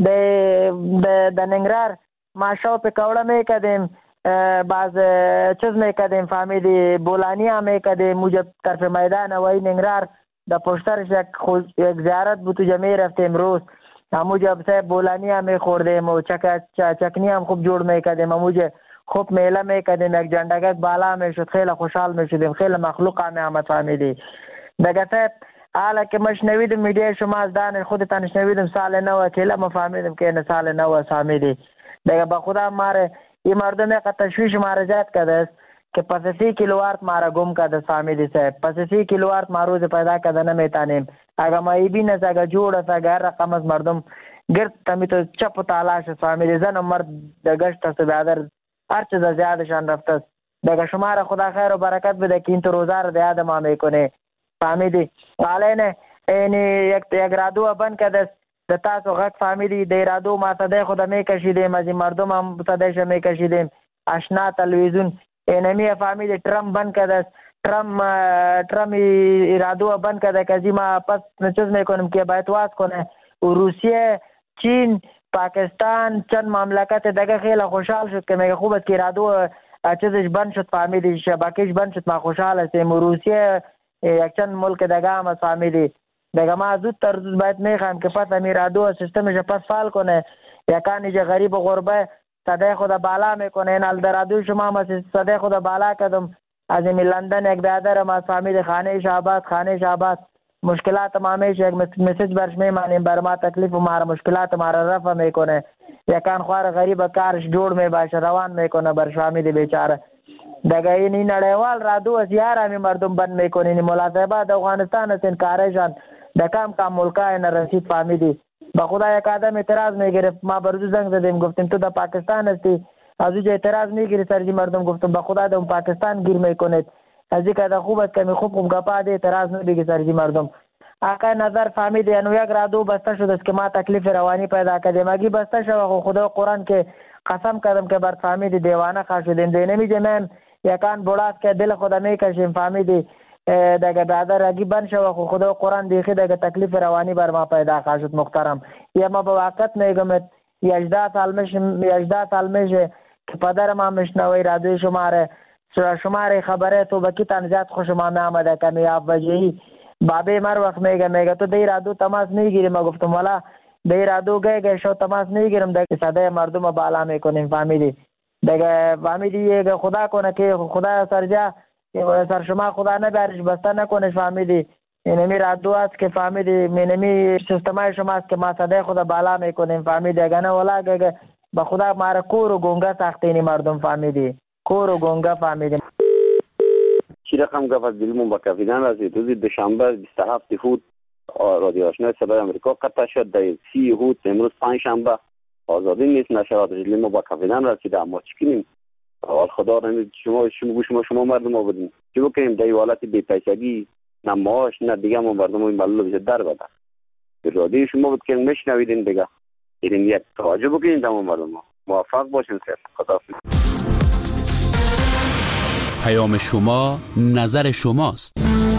د ننگرار ماشو پکوړه میکردیم، باز چیز میکردیم فهمیدی بولانی هم میکردیم موجب طرف میدان وی ننگرار در پشترش یک یک زیارت بود تو جمعی رفتیم روز موجب صاحب بولانی هم میخوردیم و چک چکنی هم خوب جور میکردیم، موجب خوب میله میکردیم، یک جندگک بالا میشد، خیلی خوشحال میشدیم، خیلی مخلوق هم آمد فهمیدی دیگه صاحب. حالا که ما شنویدم میډیا شما از دهن خودتان شنویدم سال نو کلا ما فهمیدم که نه سال نو فهمیدی دیگه. با خدا ماره این مردم یک تشویش ماره زیاد کرده است که پس سی کیلووات ماره گم کرده فهمیدی صاحب، پس سی کیلووات ما روز پیدا کرده نمیتانیم. اگر ما ای بین است، اگر جوړ است، اگر رقم از مردم گرد تمی تو چپ و تالاش است فهمیدی، زن و مرد دگشت است بیادر هر چیز زیادشان رفته است دیگه. شما را خدا خیر و برکت بده که این تو روزه را دیاد ما میکنه فهمیدی. حالا اینی یک یک رادیو بند کرده د تاسو غږ فهمیدی، د رادیو ما صدای خود میکشیدیم، از این مردم هم صدایش میکشیدیم، آشنا تلویزیون اینمی فهمیدی ترم بند کرده، ترم ترم رادیو بند کرده که ما پس چیز میکنیم که باید واس کنه. و روسیه، چین، پاکستان چند مملکت دیگه خیلی خوشحال شد که میگه خوب است که رادیو چیزش بند شد فهمیدی، شبکهش بند شد، ما خوشحال هستیم. و روسیه یک چند ملک دیگه هم فهمیدی دیگه. ما زودتر زود باید میخوایم که پس امیر رادیو سیستمش پس فعال کنه، یکانی که غریب و غربه صدای خود بالا میکنه. این حال در رادیو شما ما صدای خود بالا کردم، از این لندن یک برادر ما فهمیدی خانه شعبات خانه شعبات مشکلات ما همیشه یک مسیج برش میمانیم، بر ما تکلیف و ما مشکلات ما را رفع میکنه. یکان خوار غریب کارش جوړ می باشه روان میکنه برش فهمیدی بیچاره دیگه. این نړیوال رادیو از یارمی مردم بند میکنه. این مولا صاحبه د افغانستان است، این کارشان د کم کم ملکای نرسید فهمیدی. با خدا یک آدم اعتراض میگرفت، ما بردو زنگ زدیم گفتیم تو د پاکستان هستی، از اوجه اعتراض میگیری سرجی مردم گفتم با خدا د پاکستان گیر میکنید، از یک آدم خوب است که می خوب خوب گپا ده اعتراض نمیگی سرجی مردم. آقا نظر فهمیدی انو یک رادیو بسته شد است که ما تکلیف روانی پیدا کردیم، اگه بسته شد خدا قرآن که قسم کردم که بر فهمیدی دیوانه خواهد شدیم دی نمیجه من یکان بولاست که دل خدا میکشیم فهمیدی دیگه برادر اگه بند شو خو خدا قرآن دیخی دیگه تکلیف روانی بر ما پیدا خواهد شد محترم. یا ما با وقت میگم یجده سال میشه یجده سال میشه که پدر ما مشنوی رادیو شماره شماره خبره تو بکی تنزیات خوش ما نامده که میاب وجهی بابی مر وقت میگه میگه تو دی رادیو تماس میگیری. ما گفتم والا دی رادیو گه گه شو تماس میگیرم دیگه صدای مردم بالا میکنیم فهمیدی دیگه. فهمیدی خدا کنه که خدا سرجا سر شما خدا نبرش بسته نکنش فهمیدی. اینمی رادیو است که فهمیدی مینمی سیستمای شما است که ما صدای خدا بالا میکنیم فهمیدی. اگه نه والا گه با خدا ماره کور و گونگا ساختینی مردم فهمیدی، کور و گونگا فهمیدی. چی رقم گفت دلمون با کافیدن رسید. روز دوشنبه بیست و هفت هود رادیو آشنای صدای آمریکا قطع شد. در سی هود امروز پنج شنبه آزادی نیست نشرات دلمون با کافیدن رسید. اما چکنیم حال خدا نمید شما شما شما شما مردم ها بدیم چی بکنیم در حالت بی پیشگی نه معاش نه دیگه ما مردم ها این بلو بشه در بده. رادیو شما بود که مشنویدین دیگه این یک توجه بکنین تمام مردم ها. موفق باشین خیر. خداحافظ. پیام شما نظر شماست.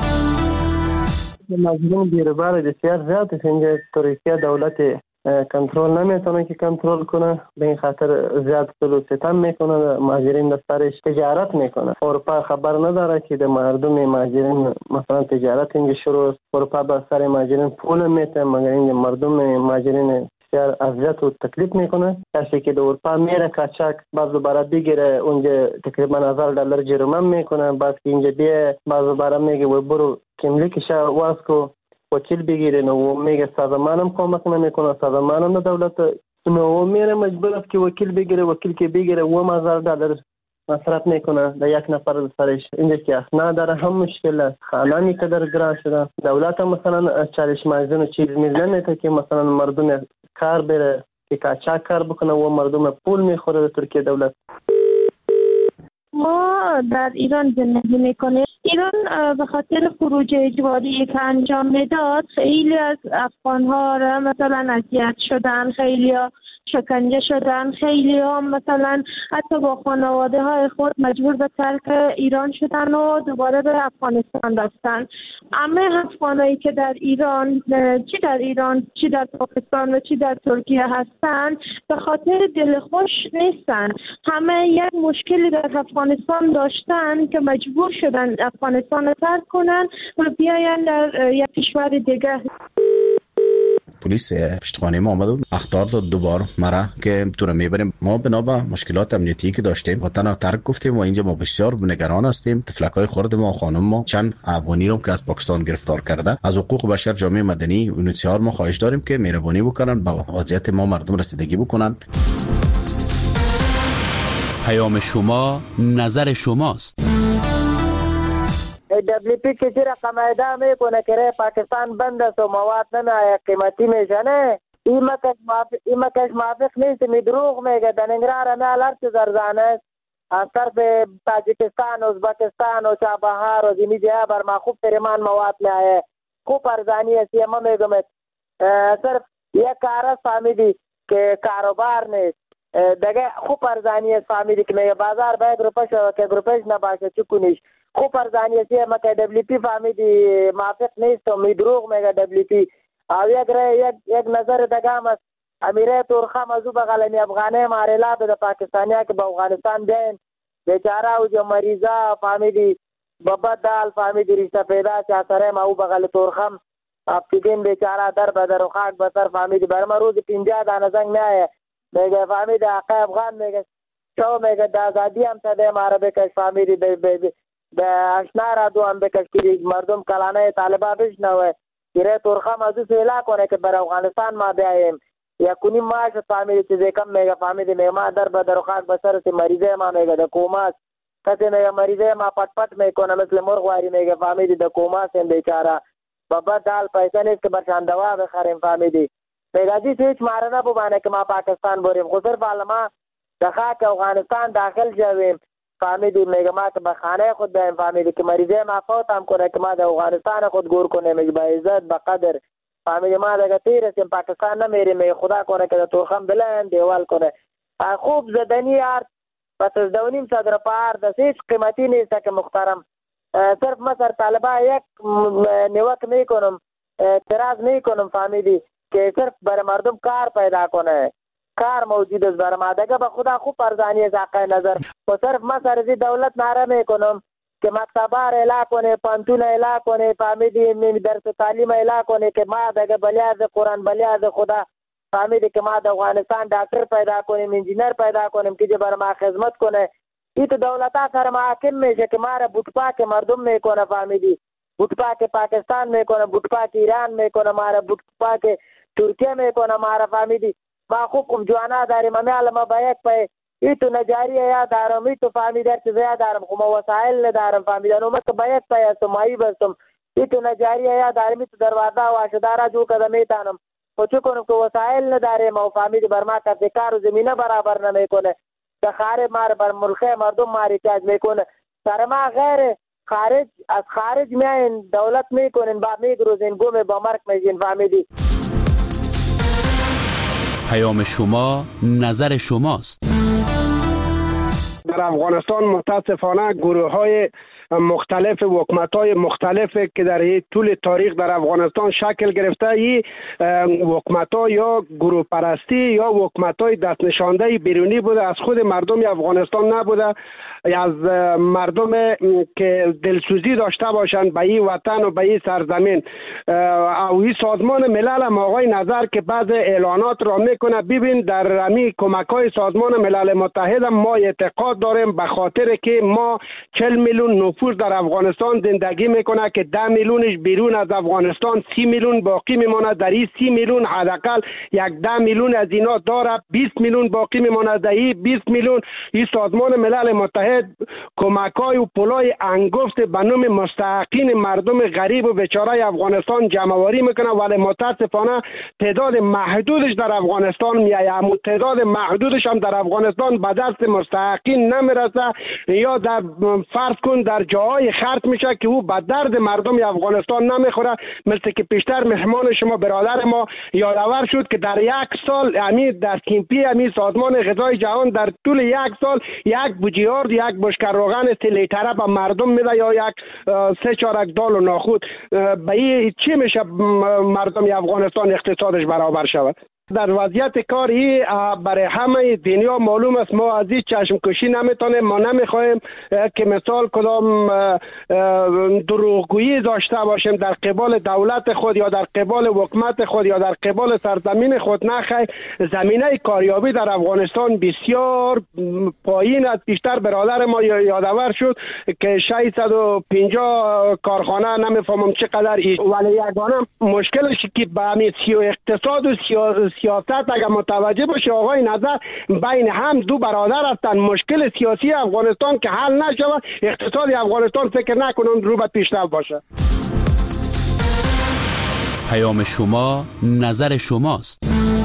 مظلوم بیروبار بسیار زیاد است اینجا. ترکیه دولت کنترل نمیتونه که کنترل کنه، به این خاطر زیاد ظلم ستم میکنه، مهاجرین دفترش تجارت میکنه. اروپا خبر نداره که در مردم مهاجرین مثلا تجارت اینجا شروع است. اروپا به سر مهاجرین پول میته مگر اینجا مردم مهاجرین بسیار اذیت و تکلیف میکنه. کسی که در اروپا میره کاچاک باز دوباره بگیره اونجا تقریبا هزار دلار جریمه میکنه، بعد که اینجا بیا باز دوباره میگه و برو کملیکش واسکو وکیل بگیرین و میگه سازمانم کمک نمیکنه، سازمانم دولت نو میره مجبور است که وکیل بگیره، وکیل که بگیره و هزار دلار مصرف میکنه در یک نفر سرش. اینجا که اسناد داره هم مشکل است، خانانی که در گران شده. دولت هم مثلا چالش مازن چیز میزنه که مثلا مردم کار بره که کاچاک کار بکنه و مردم پول میخوره در ترکیه دولت. ما در ایران زندگی میکنیم. ایران به خاطر خروج اجباری که انجام میداد خیلی از افغان ها را مثلا اذیت شدن، خیلی شکنجه شدن. خیلی هم مثلا حتی با خانواده های خود مجبور به ترک ایران شدن و دوباره به افغانستان رفتن. همه افغانایی که در ایران، چی در ایران چی در پاکستان و چی در ترکیه هستن، به خاطر دلخوش نیستن. همه یک مشکلی در افغانستان داشتن که مجبور شدن افغانستان رو ترک کنن و بیاین در یک کشور دیگه. پلیس پشتخانه ما آمد و اخطار داد دوبار مرا که تو رو میبریم. ما بنا به مشکلات امنیتی که داشتیم وطن رو ترک گفتیم و اینجا ما بسیار نگران هستیم. تفلکای خرد ما خانم ما چند افغانی رو که از پاکستان گرفتار کرده، از حقوق بشر جامعه مدنی و انوسیار ما خواهش داریم که مهربانی بکنن با وضعیت ما مردم رسیدگی بکنن. پیام شما نظر شماست. دبلیو پی که چی رقم ایده میکنه که پاکستان بند است و مواد نمیآید قیمتی میشنه، این مکش موافق نیست. می دروغ میگه. در ننگرهار همه الارت زرزانه است از طرف تاجیکستان، ازبکستان و چابهار و زمین جهه بر ما خوب تریمان مواد میآید، خوب ارزانی است. یه ما میگم صرف یک کار است فهمیدی که کاروبار نیست دیگه. خوب ارزانی است فهمیدی که میگه بازار باید روپش و که روپش نباشه چی کنیش. خوب ارزانی است. ما که دبلیو پی فهمیدی موافق نیست و می دروغ میگه دبلیو پی. او یک یک یک نظر دیگه هم است. امیره تورخم از او بغلنی افغانه ماریلا به پاکستانیا که به افغانستان دین بیچاره او جو مریضا فهمیدی بابا دال فهمیدی رشته پیدا چا سره ما او بغل تورخم افتیدین بیچاره در بدر و خاک بسر فهمیدی برما روز پنجاه دانه زنگ نه میگه فهمیدی آقا افغان میگه شو میگه د آزادی هم تده ماره بکش فهمیدی به اشنا را دو هم بکش که مردم کلانه طالبا بشنوه گیره تورخم از او سویلا کنه که بر افغانستان ما بیاییم یا کنیم ماش فهمیدی چیزی کم میگه فهمیدی میگه ما در بدر و خاک بسر سی مریضه ما میگه د کوماس کسی میگه مریضه ما پت پت میکنه مثل مرغواری میگه فهمیدی د کوماس هم بیچاره بابا دال پیسه نیست که برشان دوا بخریم فهمیدی میگه ازی هیچ ماره نبوبانه که ما پاکستان بریم خود صرف حالا ما د خاک افغانستان داخل جویم فهمیدی میگه ما که به خانه خود بیم فهمیدی که مریضه ما فوت هم کنه که ما د افغانستان خود گور کنه میگه با عزت با قدر فهمیدی ما دیگه تیرسیم پاکستان نمیریم میگه خدا کنه که د تورخم بلند دیوال کنه خوب زدنی ارد پس از دونیم صدر پار د هیچ قیمتی نیست که محترم صرف ما سر طالبا یک نیوک میکنم اعتراض میکنم فهمیدی که صرف برای مردم کار پیدا کنه کار موجود است برای ما دیگه به خدا خوب ارزانی است حق نظر و صرف ما سر زی دولت نعره میکنم که مکتبار اعلا کنه پانتون اعلا کنه فهمیدی درس تعلیم اعلا کنه که ما دیگه بلیاز قرآن بلیاز خدا فهمیدی که ما د افغانستان ډاکټر پیدا کنیم انجینر پیدا کنیم که برای ما خدمت کنه این تو دولت ها سر محاکم میشه که ما را بوتپاک مردم میکنه فهمیدی بوتپاک پاکستان میکنه بوتپاک ایران میکنه ما را بوتپاک ترکیه میکنه ما را فهمیدی ما خوب خوب جوانا داریم همه علما باید پای ای تو نجاری یا دارم ای تو فهمیدی هر چیزی دارم خب وسایل ندارم فهمیدی انو مکه باید پای هستم مایی بستم ای تو نجاری یا دارم ای تو دروازه و آشدارا جو کده میتانم خود کنم که وسایل نداریم و فهمیدی بر ما کسی کار و زمینه برابر نمیکنه خارج مار بر ملخه مردم مار احتیاج میکنه سر ما غیر خارج از خارج میاین دولت میکنین با میگروزین گم با مرک میجین فهمیدی. پیام شما نظر شماست. در افغانستان متاسفانه گروه های مختلف حکومت‌های مختلف که در طول تاریخ در افغانستان شکل گرفته ای حکومت‌ها یا گروه پرستی یا حکومت‌های دست نشانده بیرونی بوده از خود مردم افغانستان نبوده از مردم که دلسوزی داشته باشند به این وطن و به این سرزمین او این سازمان ملل هم آقای نظر که بعض اعلانات را میکنه ببین در امی کمک‌های سازمان ملل متحد ما اعتقاد داریم به خاطر که ما چهل میلیون نفوس در افغانستان زندگی میکنه که ده میلیونش بیرون از افغانستان سی میلیون باقی میمونه در این سی میلیون حداقل یک ده میلیون از اینا داره بیست میلیون باقی میمونه در این بیست میلیون این سازمان ملل متحد کمک‌های و پولای انگفت به نام مستحقین مردم غریب و بیچاره افغانستان جمع‌آوری میکنه ولی متاسفانه تعداد محدودش در افغانستان میایه اما تعداد محدودش هم در افغانستان به دست مستحقین نمیرسه یا در فرض کن در جاهای خرج میشه که او به درد مردم افغانستان نمیخوره. مثل که پیشتر مهمان شما برادر ما یادآور شد که در یک سال امی در کیمپی امی سازمان غذای جهان در طول یک سال یک بوجیارد یک بشکه روغن سی لیتره به مردم میده یا یک سه چارک دال و ناخود. به این چی میشه مردم افغانستان اقتصادش برابر شود؟ در وضعیت کاری برای همه دنیا معلوم است ما از این چشم کشی نمیتونیم. ما نمیخوایم که مثال کدام دروغگویی داشته باشیم در قبال دولت خود یا در قبال حکومت خود یا در قبال سرزمین خود. نخیر، زمینه کاریابی در افغانستان بسیار پایین است. بیشتر برادر ما یادآور شد که ششصد و پنجاه کارخانه نمیفهمم چقدر است، ولی یگانه مشکلش که به همین سیو اقتصاد و سیاست سیاست اگر متوجه باشه آقای نظر بین هم دو برادر هستند. مشکل سیاسی افغانستان که حل نشود اقتصاد افغانستان فکر نکنن رو به پیشرفت باشه. پیام شما نظر شماست.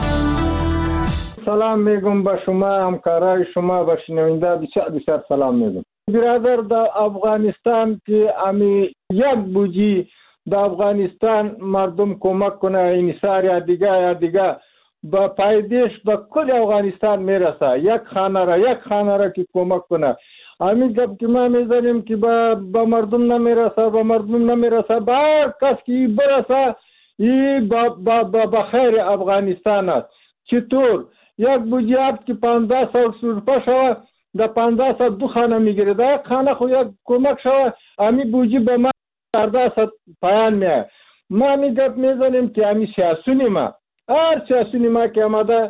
سلام میگم به شما همکارای شما و شنونده بسیار بسیار سلام میگم. برادر در افغانستان که امی یک بوجی در افغانستان مردم کمک کنه این سال یا دیگه یا دیگه با پایدیش با کل افغانستان میرسه. یک خانه را یک خانه را که کمک کنه همین گپ که ما میزنیم که با, با مردم نمیرسه با مردم نمیرسه با هر کس که برسه این با, با, با, با خیر افغانستان است. چطور یک بوجی هفت که پانزده سال سرپا شوه در پانزده سال دو خانه میگیره در یک خانه خو یک کمک شوه همین بوجی به ما چهارده سال پایان میه. ما می گپ میزنیم که همین سیاسونی ما هر سیاسونی ما که آمده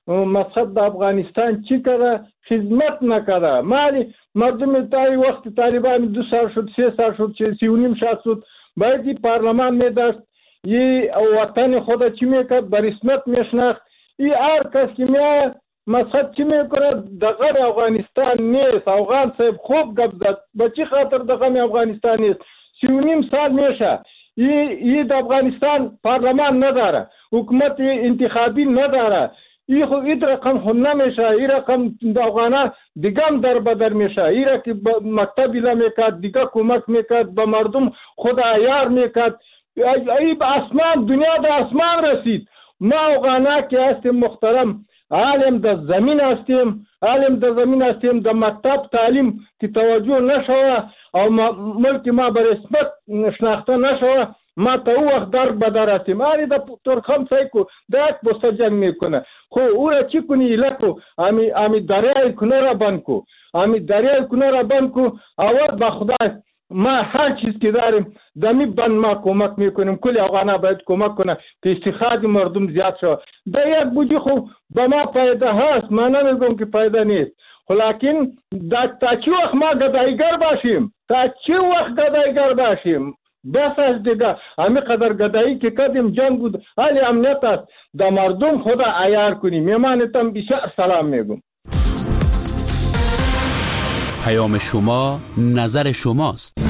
مسخط در افغانستان چی کرده خدمت نکرده. مالی مردم تایی وقت طالبان دو سال شد سه سال شد سی و نیم سال شد باید این پارلمان میداشت این وطن خود چی میکرد به رسمیت میشناخت. این هر کس که میاد مسخط چی میکنه دغه افغانستان نیست. افغان صاحب خوب گپ زد به چی خاطر دغه افغانستان نیست. سی و نیم سال میشه این در افغانستان پارلمان نداره حکومت انتخابی نداره. این خود این رقم خود نمیشه. این رقم در افغانه دیگه هم در بدر میشه. این را که مکتبی نمیکرد دیگه کمک میکرد به مردم خود عیار میکرد. این به اسمان دنیا در اسمان رسید. ما افغانه که هستیم محترم عالم در زمین هستیم عالم در زمین هستیم در مکتب تعلیم که توجه نشوه او ملک ما به رسمیت شناخته نشوه ما تا او وقت در بدر هستیم. آری در ترخم سایکو در یک بسته جنگ میکنه خو او را چی کنی لکو امی, امی دریای کنه را بند کو امی دریای کنه را بند کو اول با خدای ما هر چیز که داریم دمی بند ما کمک میکنیم. کل افغانه باید کمک کنه که استخراج مردم زیاد شد. در یک بودی خو به ما فایده هست ما نمیگم که فایده نیست لیکن تا چی وقت ما گدایگر باشیم تا چی وقت گدایگر باشیم بس از دیگه همین قدر گدایی که کردیم جنگ بود حالی امنیت است در مردم خدا عیار کنیم. میمانتم بسیار سلام میگم. پیام شما نظر شماست.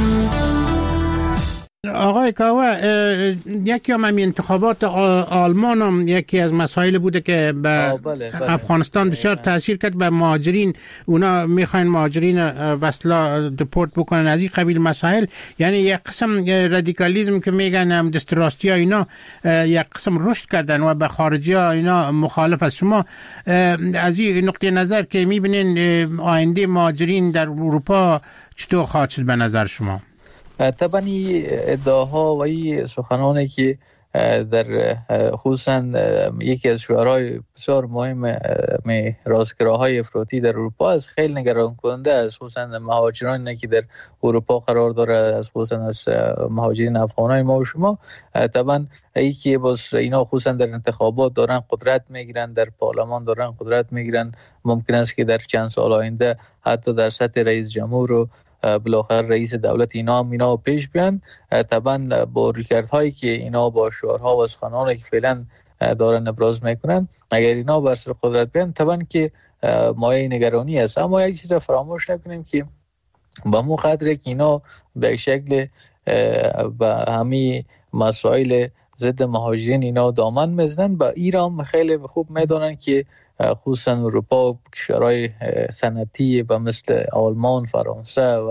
آقای کاوه یکی هم همین انتخابات آلمان هم یکی از مسائل بوده که به بله بله. افغانستان بسیار تاثیر کرد به مهاجرین. اونا میخواین مهاجرین وصلا دپورت بکنن از این قبیل مسائل. یعنی یک قسم رادیکالیسم که میگن هم دستراستی ها اینا یک قسم رشد کردن و به خارجی ها اینا مخالف است. شما از این نقطه نظر که میبینین آینده مهاجرین در اروپا چطور خواهد شد به نظر شما؟ طبعا ادعاها و این سخنانی که در خصوصا یکی از شعارهای بسیار مهم راستگراهای افراطی در اروپا است خیلی نگران کننده است. خصوصا مهاجرانی که در اروپا قرار داره از خصوصا از مهاجرین افغانای ما و شما طبعا ای که باز اینا خصوصا در انتخابات دارن قدرت میگیرن در پارلمان دارن قدرت میگیرن ممکن است که در چند سال آینده حتی در سطح رئیس جمهور و بالاخره رئیس دولت اینا هم اینا پیش بیان. طبعا با ریکردهایی که اینا با شعارها و سخنانی که فعلا دارن ابراز میکنن اگر اینا بر سر قدرت بیان طبعا که مایه نگرانی است. اما یک چیز را فراموش نکنیم که با مو قدر که اینا به شکل با همین مسائل ضد مهاجرین اینا دامن میزنن با ایران خیلی خوب میدونن که خصوصا اروپا کشورهای صنعتی و مثل آلمان، فرانسه و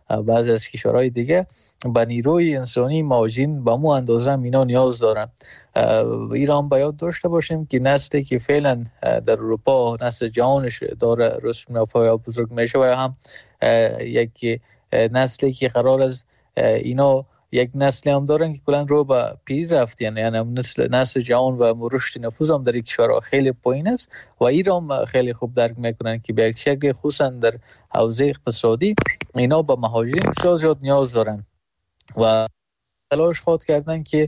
بعضی از کشورهای دیگه به نیروی انسانی مهاجرین به مو اندازه اینا نیاز دارن. ایران باید داشته باشیم که نسلی که فعلا در اروپا نسل جوانش داره رسم پایا بزرگ میشه و هم یک نسلی که قرار است اینا یک نسلی هم دارن که کلا رو به پیر رفتن، یعنی نسل نسل جوان و رشد نفوذ هم در کشورها خیلی پایین است و ایران خیلی خوب درک میکنن که به یک شکل خصوصا در حوزه اقتصادی اینا به مهاجرین بسیار زیاد نیاز دارن و تلاش خود کردن که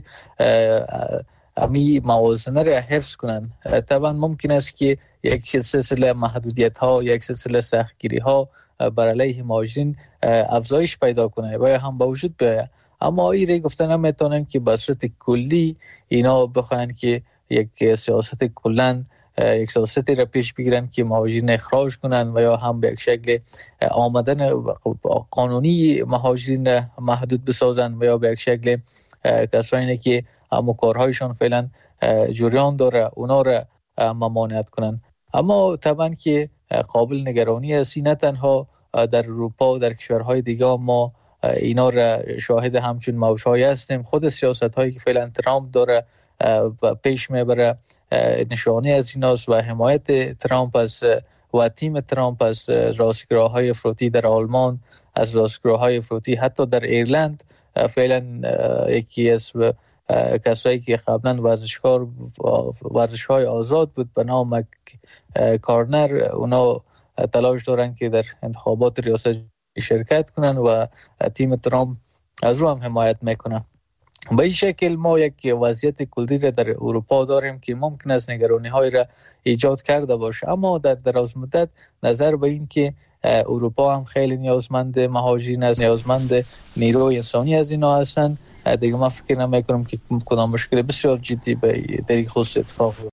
امی موازنه را حفظ کنن. طبعا ممکن است که یک سلسله محدودیت ها، یک سلسله سختگیری ها بر علیه مهاجرین افزایش پیدا کنه و هم با وجود بیاید، اما ایره گفتن نمیتونن که به صورت کلی اینا بخواین که یک سیاست کلن یک سیاستی را پیش بگیرن که مهاجرین اخراج کنن و یا هم به یک شکل آمدن قانونی مهاجرین را محدود بسازن و یا به یک شکل کسانی که اما کارهایشان فعلا جریان داره اونا را ممانعت کنن. اما طبعا که قابل نگرانی است، نه تنها در اروپا و در کشورهای دیگه ما اینا را شاهد همچون موجهای هستیم. خود سیاست هایی که فعلا ترامپ داره پیش میبره نشانه از ایناست و حمایت ترامپ از و تیم ترامپ از راستگراهای افراطی در آلمان، از راستگراهای افراطی حتی در ایرلند. فعلا یکی از کسایی که قبلا ورزشکار ورزش‌های آزاد بود به نام کارنر، اونا تلاش دارن که در انتخابات ریاست شرکت کنن و تیم ترامپ از رو هم حمایت میکنه. به این شکل ما یک وضعیت کلی را در اروپا داریم که ممکن است نگرانی های را ایجاد کرده باشه، اما در دراز مدت نظر به این که اروپا هم خیلی نیازمند مهاجرین است، نیازمند نیروی انسانی از اینا هستن، دیگه من فکر نمی کنم که کدام مشکل بسیار جدی به در خصوص اتفاق بیفته.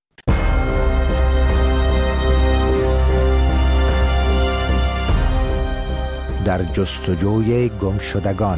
در جستجوی گمشدگان.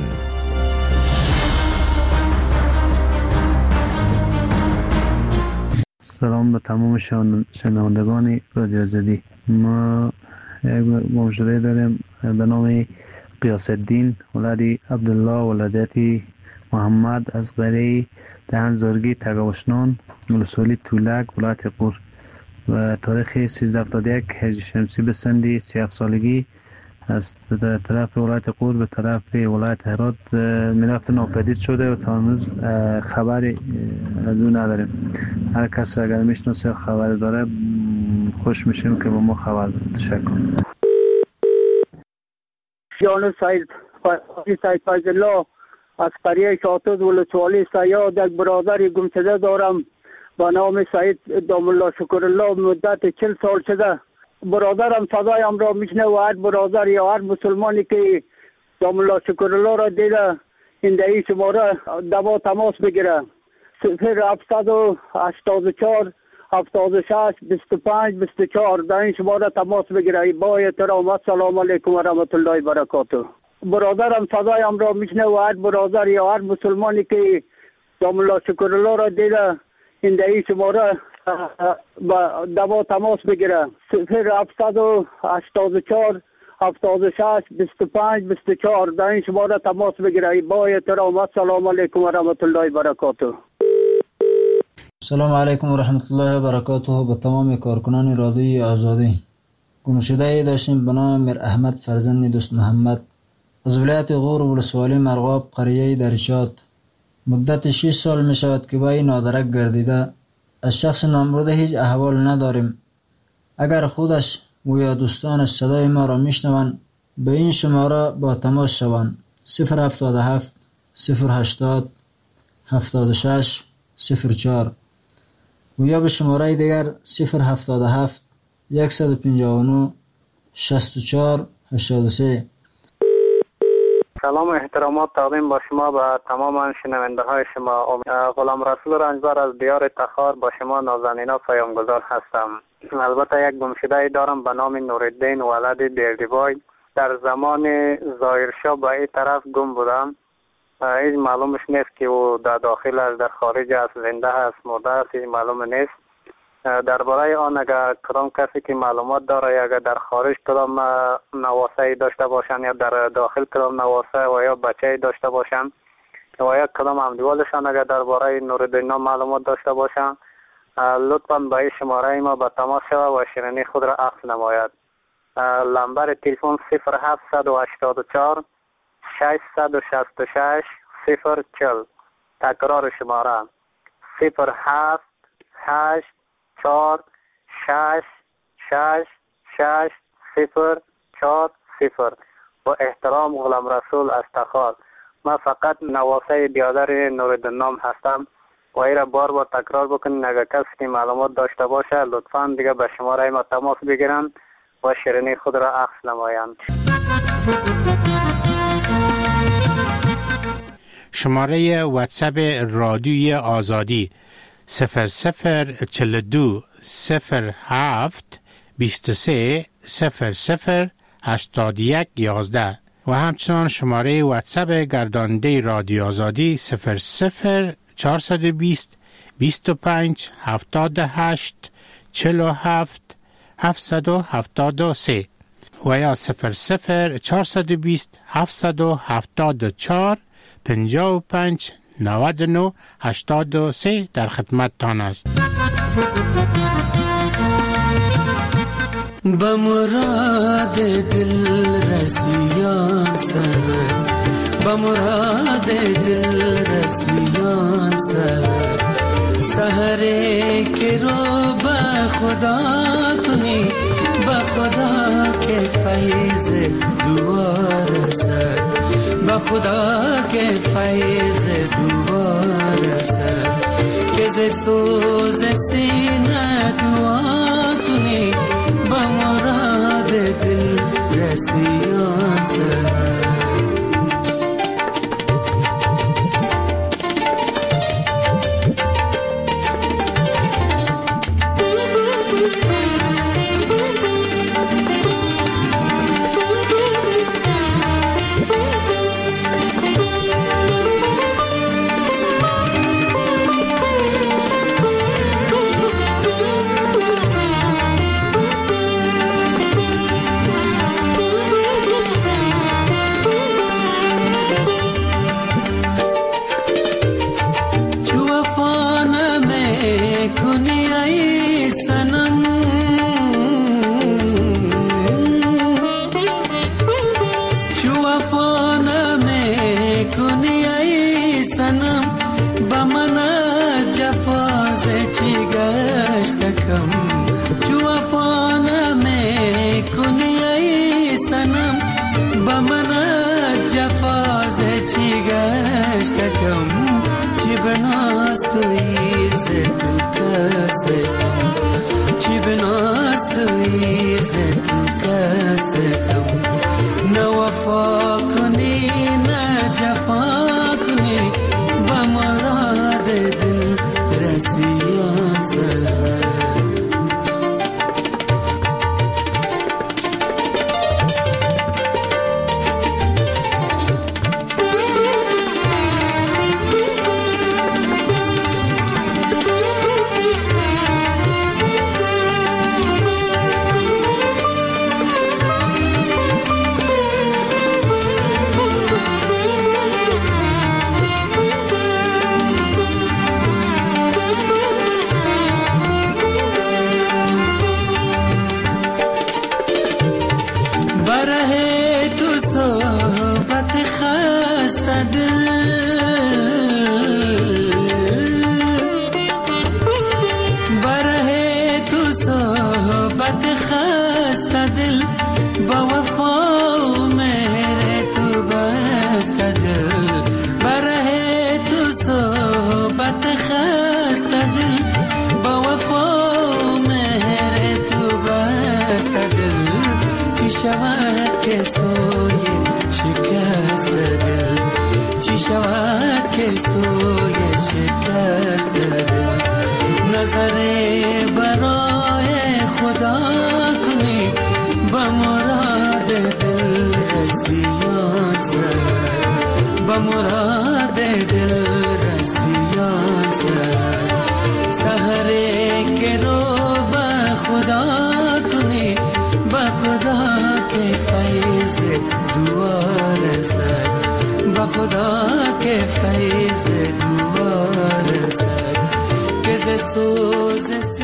سلام به تمام شنوندگان رادیو آزادی. ما یک گمشده داریم به نام قیاس الدین ولدی عبدالله ولادتی محمد از قریه دهن زارگی تگاوشنان ولسوالی تولک ولایت قور و تاریخ سیزده هفتاد و یک هجری شمسی به سندی سی و هفت سالگی از طرف ولایت قور به طرف ولایت هرات میرفت ناپدید شده و تا امروز خبری از اون نداریم. هر کس اگر میشناسه خبر داره خوش میشیم که با ما خبر بده. تشکر. جان سید سید فیض الله از قریه شاتوز ولسوالی سیاد یک برادر گمشده دارم با نام سید دام الله شکر الله. مدت چل سال شده برادرم صدایم را میشنه و هر برادر یا هر مسلمانی که دام الله شکر الله را دیده این دهی شماره دوا تماس بگیره. صفر هفتصد و هشتاد و چهار هفتاد و شش بیست و پنج بیست و چهار در این شماره تماس بگیره. با احترام السلام علیکم و رحمت الله و برکاته. برادرم صدایم را میشنه و هر برادر یا هر مسلمانی که دام الله شکر الله را دیده این دهی شماره با دوا تماس بگیره. صفر هفتصد و هشتاد و چهار هفتاد و شش بیست و پنج بیست و چهار در این شماره تماس بگیره. با احترام السلام علیکم و رحمت الله و برکاته. سلام علیکم و رحمت الله و برکاته. به تمام کارکنان رادیوی آزادی. گمشده داشتیم به نام میر احمد فرزند دوست محمد از ولایت غور ولسوالی مرغاب قریه درشات. مدت شش سال می شود که با این نادرک گردیده. از شخص نامبرده هیچ احوال نداریم. اگر خودش و یا دوستانش صدای ما را میشنوند به این شماره با تماس شوند. صفر هفتاد و هفت صفر هشتاد هفتاد و شش صفر چهار و یا به شماره دیگر صفر هفتاد و هفت صد و پنجاه و نه شصت و چهار هشتاد و سه. سلام و احترامات تقدیم با شما به تمام شنونده های شما. غلام رسول رنجبر از دیار تخار با شما نازنینا پیامگذار هستم. البته یک گمشده دارم به نام نورالدین ولد بیردیبای. در زمان ظاهرشاه به این طرف گم بودم. هیچ معلومش نیست که او در داخل است در خارج است، زنده است، مرده است، هیچ معلوم نیست. درباره آن اگر کدام کسی که معلومات داره یا اگر در خارج کدام نواسه داشته باشند یا در داخل کدام نواسه و یا بچه داشته باشند و یا کدام همدیوالشان اگر درباره نوردین معلومات داشته باشند لطفاً به این شماره ما به تماس شود و شیرینی خود را اخذ نماید. لمبر تلفن صفر هفت هشت چهار ششصد و شصت و شش صفر چهل. تکرار شماره صفر هفت هشت چهار شش شش شش صفر چهار صفر. با احترام غلام رسول از تخار. من فقط نواسه بیادر نوردین نام هستم و ای را بار بار تکرار بکنین اگر کسی که معلومات داشته باشه لطفاً دیگه به شماره ما تماس بگیرن و شیرینی خود را اخذ نمایند. شماره واتساپ رادیوی آزادی صفر صفر چهل و دو صفر هفت بیست و سه صفر صفر هشتاد و یک یازده و همچنان شماره واتساپ گرداننده رادیو آزادی صفر صفر چهارصد و بیست بیست و پنج هفتاد و هشت چهل و هفت هفتصد و هفتاد و سه و یا صفر صفر چهارصد و بیست هفتصد و هفتاد و چهار پنجاه و پنج نود و نه هشتاد و سه در خدمت تان است. به مراد دل رسیان سر به مراد دل رسیان سر سحره که رو به خدا کنی به خدا که فیض دوار سر به خدا که فیض دوار سر که ز سوز سینه دعا کنی به مراد دل رسیان سر. مراد دل رسیان سر سحره که رو خدا که فیض دوار زد که ز سوز